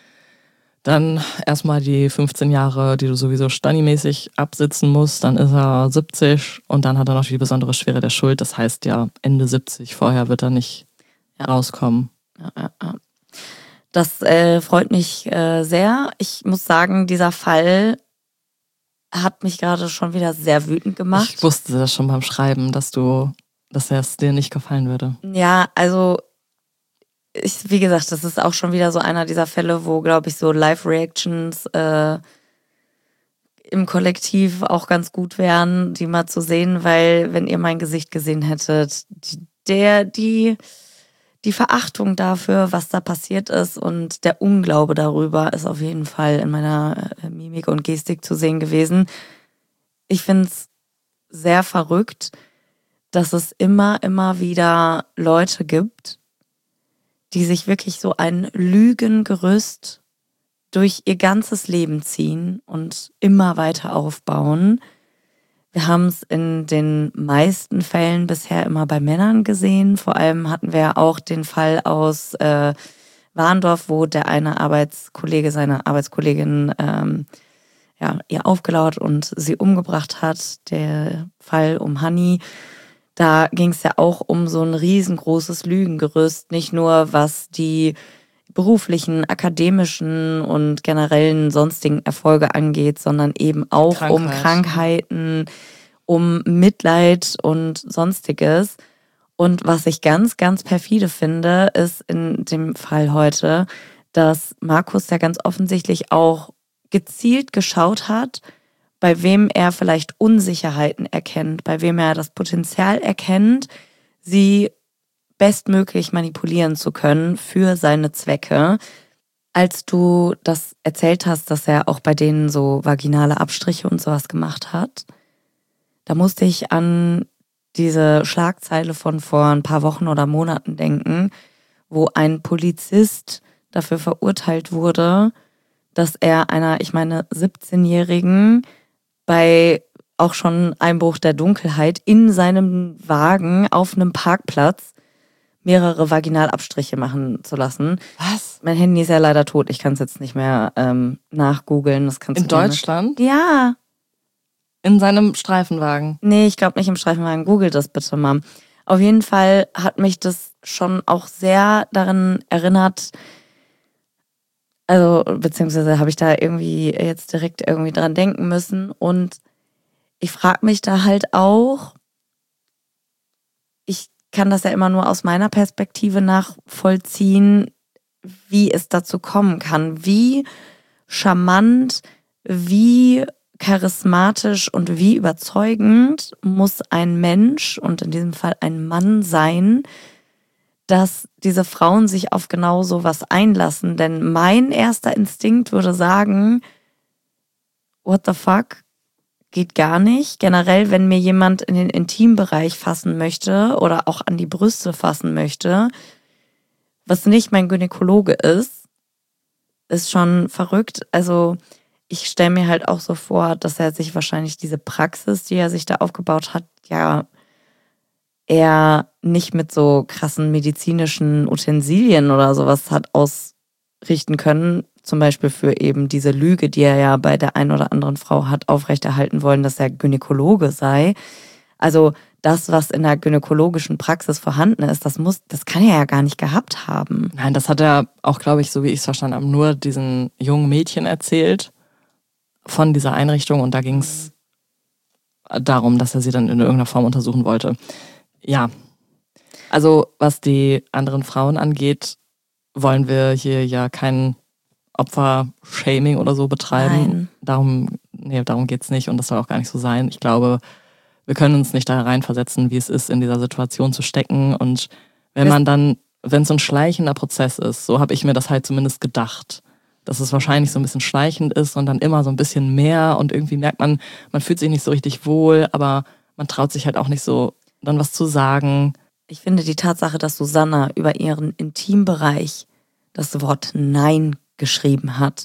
Dann erstmal die fünfzehn Jahre, die du sowieso stanimäßig absitzen musst. Dann ist er siebzig und dann hat er noch die besondere Schwere der Schuld. Das heißt ja Ende siebzig. Vorher wird er nicht Ja. rauskommen. Ja, ja, ja. Das äh, freut mich äh, sehr. Ich muss sagen, dieser Fall hat mich gerade schon wieder sehr wütend gemacht. Ich wusste das schon beim Schreiben, dass du, dass es dir nicht gefallen würde. Ja, also ich, wie gesagt, das ist auch schon wieder so einer dieser Fälle, wo, glaube ich, so Live-Reactions äh, im Kollektiv auch ganz gut wären, die mal zu sehen, weil wenn ihr mein Gesicht gesehen hättet, die, der, die, die Verachtung dafür, was da passiert ist und der Unglaube darüber ist auf jeden Fall in meiner äh, Mimik und Gestik zu sehen gewesen. Ich finde es sehr verrückt, dass es immer, immer wieder Leute gibt, die sich wirklich so ein Lügengerüst durch ihr ganzes Leben ziehen und immer weiter aufbauen. Wir haben es in den meisten Fällen bisher immer bei Männern gesehen. Vor allem hatten wir auch den Fall aus äh, Warndorf, wo der eine Arbeitskollege seine Arbeitskollegin ähm, ja, ihr aufgelauert und sie umgebracht hat. Der Fall um Hanni. Da ging es ja auch um so ein riesengroßes Lügengerüst, nicht nur was die beruflichen, akademischen und generellen sonstigen Erfolge angeht, sondern eben auch Krankheit. um Krankheiten, um Mitleid und sonstiges. Und was ich ganz, ganz perfide finde, ist in dem Fall heute, dass Markus ja ganz offensichtlich auch gezielt geschaut hat, bei wem er vielleicht Unsicherheiten erkennt, bei wem er das Potenzial erkennt, sie bestmöglich manipulieren zu können für seine Zwecke. Als du das erzählt hast, dass er auch bei denen so vaginale Abstriche und sowas gemacht hat, da musste ich an diese Schlagzeile von vor ein paar Wochen oder Monaten denken, wo ein Polizist dafür verurteilt wurde, dass er einer, ich meine, siebzehnjährigen bei auch schon Einbruch der Dunkelheit in seinem Wagen auf einem Parkplatz mehrere Vaginalabstriche machen zu lassen. Was? Mein Handy ist ja leider tot, ich kann es jetzt nicht mehr ähm, nachgoogeln. Das kannst In du gerne- Deutschland? Ja. In seinem Streifenwagen? Nee, ich glaube nicht im Streifenwagen. Google das bitte mal. Auf jeden Fall hat mich das schon auch sehr daran erinnert, also beziehungsweise habe ich da irgendwie jetzt direkt irgendwie dran denken müssen und ich frage mich da halt auch, ich kann das ja immer nur aus meiner Perspektive nachvollziehen, wie es dazu kommen kann, wie charmant, wie charismatisch und wie überzeugend muss ein Mensch und in diesem Fall ein Mann sein, dass diese Frauen sich auf genau sowas einlassen. Denn mein erster Instinkt würde sagen, what the fuck, geht gar nicht. Generell, wenn mir jemand in den Intimbereich fassen möchte oder auch an die Brüste fassen möchte, was nicht mein Gynäkologe ist, ist schon verrückt. Also ich stelle mir halt auch so vor, dass er sich wahrscheinlich diese Praxis, die er sich da aufgebaut hat, ja eher nicht mit so krassen medizinischen Utensilien oder sowas hat ausrichten können. Zum Beispiel für eben diese Lüge, die er ja bei der einen oder anderen Frau hat aufrechterhalten wollen, dass er Gynäkologe sei. Also das, was in der gynäkologischen Praxis vorhanden ist, das muss, das kann er ja gar nicht gehabt haben. Nein, das hat er auch, glaube ich, so wie ich es verstanden habe, nur diesen jungen Mädchen erzählt von dieser Einrichtung und da ging es darum, dass er sie dann in irgendeiner Form untersuchen wollte. Ja, also was die anderen Frauen angeht, wollen wir hier ja kein Opfer-Shaming oder so betreiben. Nein. Darum, nee, darum geht's nicht und das soll auch gar nicht so sein. Ich glaube, wir können uns nicht da reinversetzen, wie es ist, in dieser Situation zu stecken. Und wenn man dann, wenn es so ein schleichender Prozess ist, so habe ich mir das halt zumindest gedacht, dass es wahrscheinlich so ein bisschen schleichend ist und dann immer so ein bisschen mehr und irgendwie merkt man, man fühlt sich nicht so richtig wohl, aber man traut sich halt auch nicht so, dann was zu sagen. Ich finde die Tatsache, dass Susanna über ihren Intimbereich das Wort Nein geschrieben hat,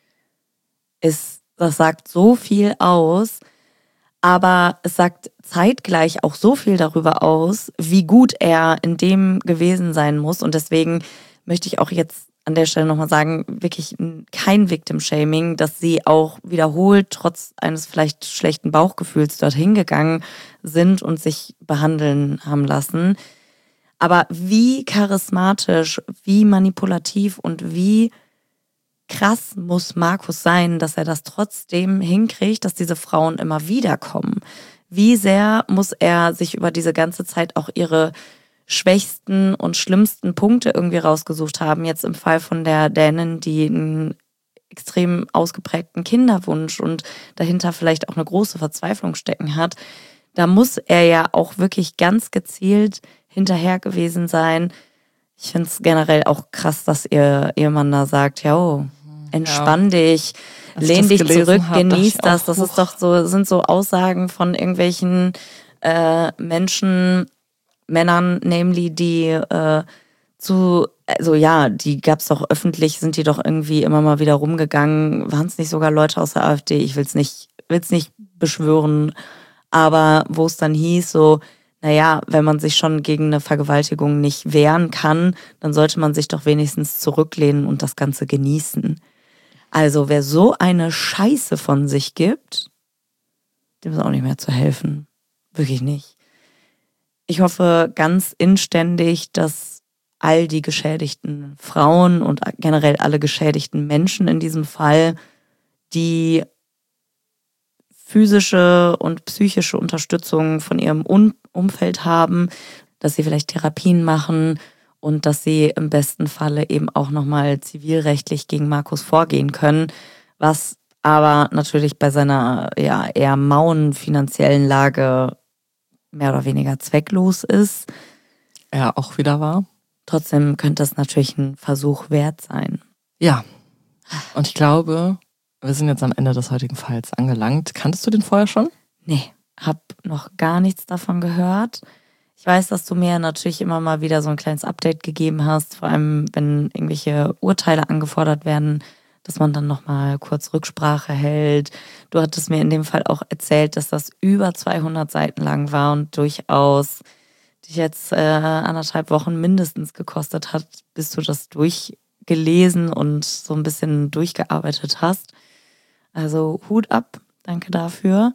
ist, das sagt so viel aus, aber es sagt zeitgleich auch so viel darüber aus, wie gut er in dem gewesen sein muss. Und deswegen möchte ich auch jetzt an der Stelle nochmal sagen, wirklich kein Victim-Shaming, dass sie auch wiederholt trotz eines vielleicht schlechten Bauchgefühls dorthin gegangen sind und sich behandeln haben lassen. Aber wie charismatisch, wie manipulativ und wie krass muss Markus sein, dass er das trotzdem hinkriegt, dass diese Frauen immer wieder kommen. Wie sehr muss er sich über diese ganze Zeit auch ihre schwächsten und schlimmsten Punkte irgendwie rausgesucht haben. Jetzt im Fall von der Dänin, die einen extrem ausgeprägten Kinderwunsch und dahinter vielleicht auch eine große Verzweiflung stecken hat. Da muss er ja auch wirklich ganz gezielt hinterher gewesen sein. Ich finde es generell auch krass, dass ihr Ehemann da sagt, ja, oh, entspann ja. dich, Als lehn dich zurück, hab, genieß das. Das ist doch so, sind so Aussagen von irgendwelchen äh, Menschen, Männern, namely, die äh, zu, also ja, die gab's doch öffentlich, sind die doch irgendwie immer mal wieder rumgegangen. Waren es nicht sogar Leute aus der AfD? Ich will's nicht, will's nicht beschwören, aber wo es dann hieß, so, naja, wenn man sich schon gegen eine Vergewaltigung nicht wehren kann, dann sollte man sich doch wenigstens zurücklehnen und das Ganze genießen. Also wer so eine Scheiße von sich gibt, dem ist auch nicht mehr zu helfen. Wirklich nicht. Ich hoffe ganz inständig, dass all die geschädigten Frauen und generell alle geschädigten Menschen in diesem Fall, die physische und psychische Unterstützung von ihrem Umfeld haben, dass sie vielleicht Therapien machen und dass sie im besten Falle eben auch nochmal zivilrechtlich gegen Markus vorgehen können, was aber natürlich bei seiner ja eher mauen finanziellen Lage mehr oder weniger zwecklos ist. Ja, auch wieder wahr. Trotzdem könnte es natürlich ein Versuch wert sein. Ja, und ich glaube, wir sind jetzt am Ende des heutigen Falls angelangt. Kanntest du den vorher schon? Nee, hab noch gar nichts davon gehört. Ich weiß, dass du mir natürlich immer mal wieder so ein kleines Update gegeben hast, vor allem wenn irgendwelche Urteile angefordert werden, dass man dann nochmal kurz Rücksprache hält. Du hattest mir in dem Fall auch erzählt, dass das über zweihundert Seiten lang war und durchaus dich jetzt äh, anderthalb Wochen mindestens gekostet hat, bis du das durchgelesen und so ein bisschen durchgearbeitet hast. Also Hut ab, danke dafür.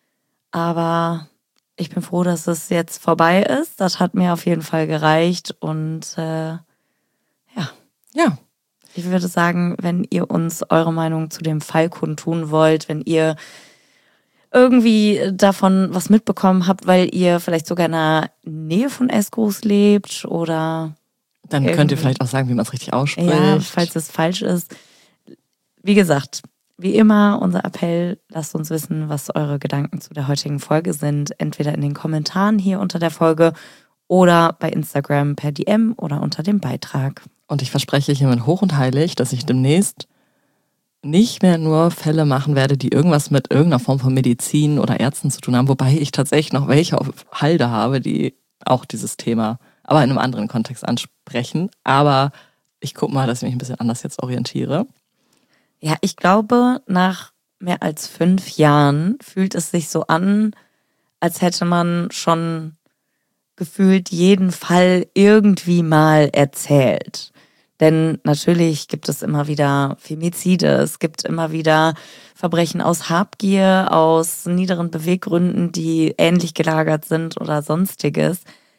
Aber ich bin froh, dass es jetzt vorbei ist. Das hat mir auf jeden Fall gereicht und äh, ja. Ja. Ich würde sagen, wenn ihr uns eure Meinung zu dem Fall kundtun wollt, wenn ihr irgendwie davon was mitbekommen habt, weil ihr vielleicht sogar in der Nähe von Esgroß lebt oder... Dann irgendwie. Könnt ihr vielleicht auch sagen, wie man es richtig ausspricht. Ja, falls es falsch ist. Wie gesagt, wie immer unser Appell, lasst uns wissen, was eure Gedanken zu der heutigen Folge sind. Entweder in den Kommentaren hier unter der Folge oder bei Instagram per D M oder unter dem Beitrag. Und ich verspreche hiermit hoch und heilig, dass ich demnächst nicht mehr nur Fälle machen werde, die irgendwas mit irgendeiner Form von Medizin oder Ärzten zu tun haben, wobei ich tatsächlich noch welche auf Halde habe, die auch dieses Thema, aber in einem anderen Kontext ansprechen. Aber ich gucke mal, dass ich mich ein bisschen anders jetzt orientiere. Ja, ich glaube, nach mehr als fünf Jahren fühlt es sich so an, als hätte man schon gefühlt jeden Fall irgendwie mal erzählt. Denn natürlich gibt es immer wieder Femizide, es gibt immer wieder Verbrechen aus Habgier, aus niederen Beweggründen, die ähnlich gelagert sind oder sonstiges.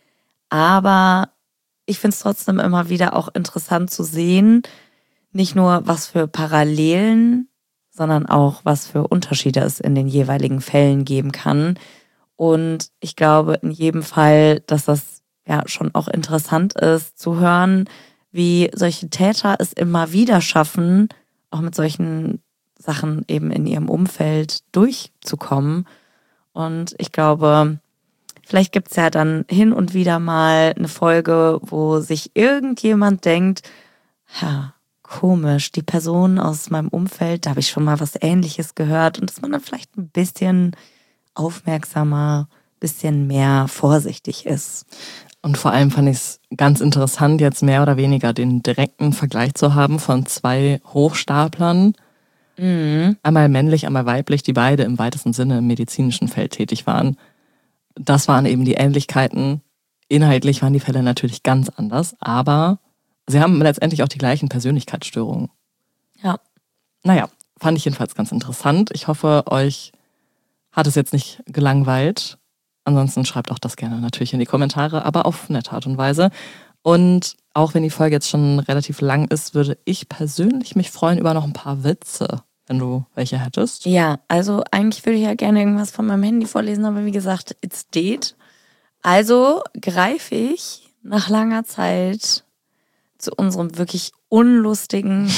Aber ich finde es trotzdem immer wieder auch interessant zu sehen, nicht nur was für Parallelen, sondern auch was für Unterschiede es in den jeweiligen Fällen geben kann. Und ich glaube in jedem Fall, dass das ja schon auch interessant ist zu hören, wie solche Täter es immer wieder schaffen, auch mit solchen Sachen eben in ihrem Umfeld durchzukommen. Und ich glaube, vielleicht gibt es ja dann hin und wieder mal eine Folge, wo sich irgendjemand denkt, ja, komisch, die Person aus meinem Umfeld, da habe ich schon mal was Ähnliches gehört. Und dass man dann vielleicht ein bisschen aufmerksamer, ein bisschen mehr vorsichtig ist. Und vor allem fand ich es ganz interessant, jetzt mehr oder weniger den direkten Vergleich zu haben von zwei Hochstaplern. Mhm. Einmal männlich, einmal weiblich, die beide im weitesten Sinne im medizinischen Feld tätig waren. Das waren eben die Ähnlichkeiten. Inhaltlich waren die Fälle natürlich ganz anders, aber sie haben letztendlich auch die gleichen Persönlichkeitsstörungen. Ja. Naja, fand ich jedenfalls ganz interessant. Ich hoffe, euch hat es jetzt nicht gelangweilt. Ansonsten schreibt auch das gerne natürlich in die Kommentare, aber auf nette Art und Weise. Und auch wenn die Folge jetzt schon relativ lang ist, würde ich persönlich mich freuen über noch ein paar Witze, wenn du welche hättest. Ja, also eigentlich würde ich ja gerne irgendwas von meinem Handy vorlesen, aber wie gesagt, it's dead. Also greife ich nach langer Zeit zu unserem wirklich unlustigen,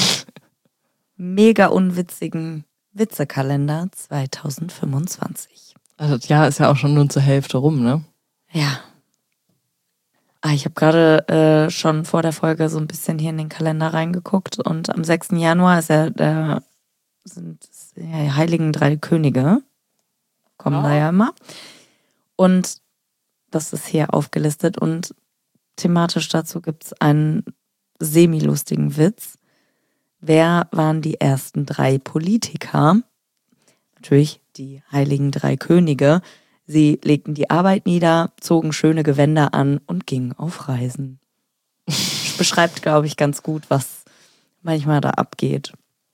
mega unwitzigen Witzekalender zwanzig fünfundzwanzig. Also das Jahr ist ja auch schon nun zur Hälfte rum, ne? Ja. Ah, ich habe gerade äh, schon vor der Folge so ein bisschen hier in den Kalender reingeguckt und am sechsten Januar ist ja der, sind ja die Heiligen Drei Könige, kommen ja. da ja immer. Und das ist hier aufgelistet und thematisch dazu gibt es einen semi-lustigen Witz. Wer waren die ersten drei Politiker? Natürlich die Heiligen Drei Könige. Sie legten die Arbeit nieder, zogen schöne Gewänder an und gingen auf Reisen. Beschreibt, glaube ich, ganz gut, was manchmal da abgeht.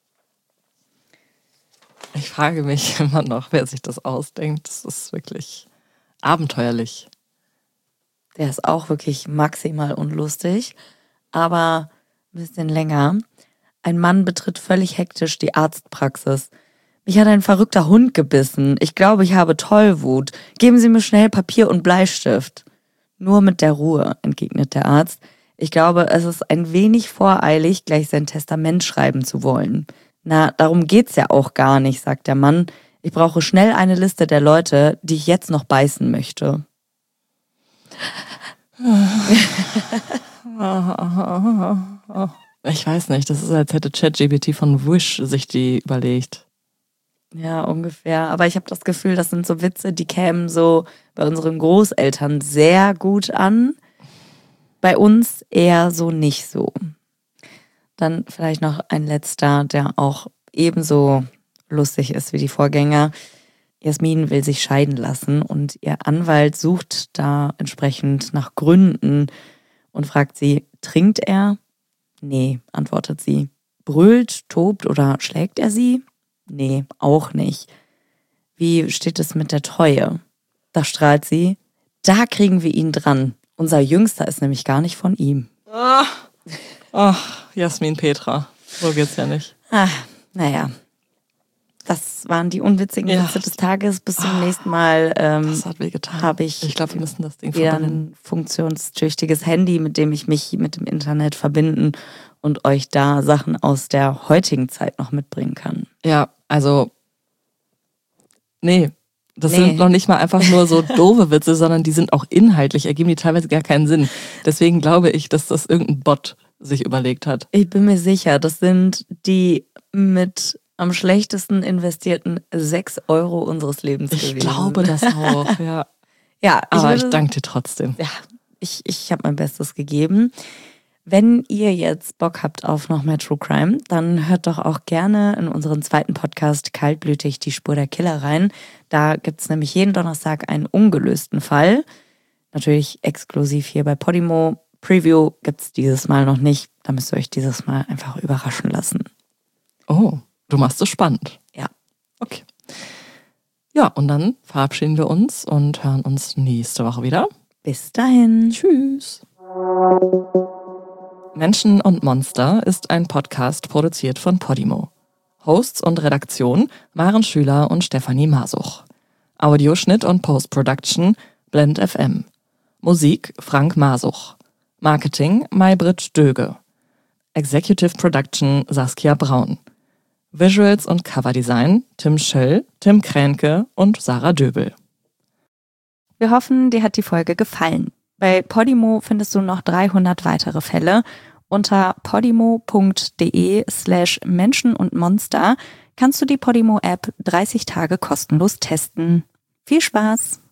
Ich frage mich immer noch, wer sich das ausdenkt. Das ist wirklich abenteuerlich. Der ist auch wirklich maximal unlustig, aber ein bisschen länger. Ein Mann betritt völlig hektisch die Arztpraxis. Mich hat ein verrückter Hund gebissen. Ich glaube, ich habe Tollwut. Geben Sie mir schnell Papier und Bleistift. Nur mit der Ruhe, entgegnet der Arzt. Ich glaube, es ist ein wenig voreilig, gleich sein Testament schreiben zu wollen. Na, darum geht's ja auch gar nicht, sagt der Mann. Ich brauche schnell eine Liste der Leute, die ich jetzt noch beißen möchte. Ich weiß nicht, das ist, als hätte ChatGPT von Wish sich die überlegt. Ja, ungefähr. Aber ich habe das Gefühl, das sind so Witze, die kämen so bei unseren Großeltern sehr gut an. Bei uns eher so nicht so. Dann vielleicht noch ein letzter, der auch ebenso lustig ist wie die Vorgänger. Jasmin will sich scheiden lassen und ihr Anwalt sucht da entsprechend nach Gründen und fragt sie, trinkt er? Nee, antwortet sie. Brüllt, tobt oder schlägt er sie? Nee, auch nicht. Wie steht es mit der Treue? Da strahlt sie. Da kriegen wir ihn dran. Unser Jüngster ist nämlich gar nicht von ihm. Ach, ach Jasmin Petra. So geht's ja nicht. Ah, naja. Das waren die unwitzigen Ja. Witze des Tages. Bis zum nächsten Mal ähm, Das hat wehgetan. habe ich, Ich glaube, wir müssen das Ding wieder verbrennen. ein funktionstüchtiges Handy, mit dem ich mich mit dem Internet verbinden und euch da Sachen aus der heutigen Zeit noch mitbringen kann. Ja, also, nee, das Nee. sind noch nicht mal einfach nur so doofe Witze, sondern die sind auch inhaltlich, ergeben die teilweise gar keinen Sinn. Deswegen glaube ich, dass das irgendein Bot sich überlegt hat. Ich bin mir sicher, das sind die mit am schlechtesten investierten sechs Euro unseres Lebens Ich gewesen. glaube das auch, ja. Ja, Aber ich, würde- danke dir trotzdem. Ja, ich, ich habe mein Bestes gegeben. Wenn ihr jetzt Bock habt auf noch mehr True Crime, dann hört doch auch gerne in unseren zweiten Podcast Kaltblütig, die Spur der Killer rein. Da gibt es nämlich jeden Donnerstag einen ungelösten Fall. Natürlich exklusiv hier bei Podimo. Preview gibt es dieses Mal noch nicht. Da müsst ihr euch dieses Mal einfach überraschen lassen. Oh, du machst es spannend. Ja. Okay. Ja, und dann verabschieden wir uns und hören uns nächste Woche wieder. Bis dahin. Tschüss. Menschen und Monster ist ein Podcast produziert von Podimo. Hosts und Redaktion Maren Schüler und Stefanie Masuch. Audioschnitt und Post-Production Blend F M. Musik Frank Masuch. Marketing Maybrit Döge. Executive Production Saskia Braun. Visuals und Coverdesign Tim Schöll, Tim Kränke und Sarah Döbel. Wir hoffen, dir hat die Folge gefallen. Bei Podimo findest du noch dreihundert weitere Fälle. Unter podimo.de slash Menschen und Monster kannst du die Podimo-App dreißig Tage kostenlos testen. Viel Spaß!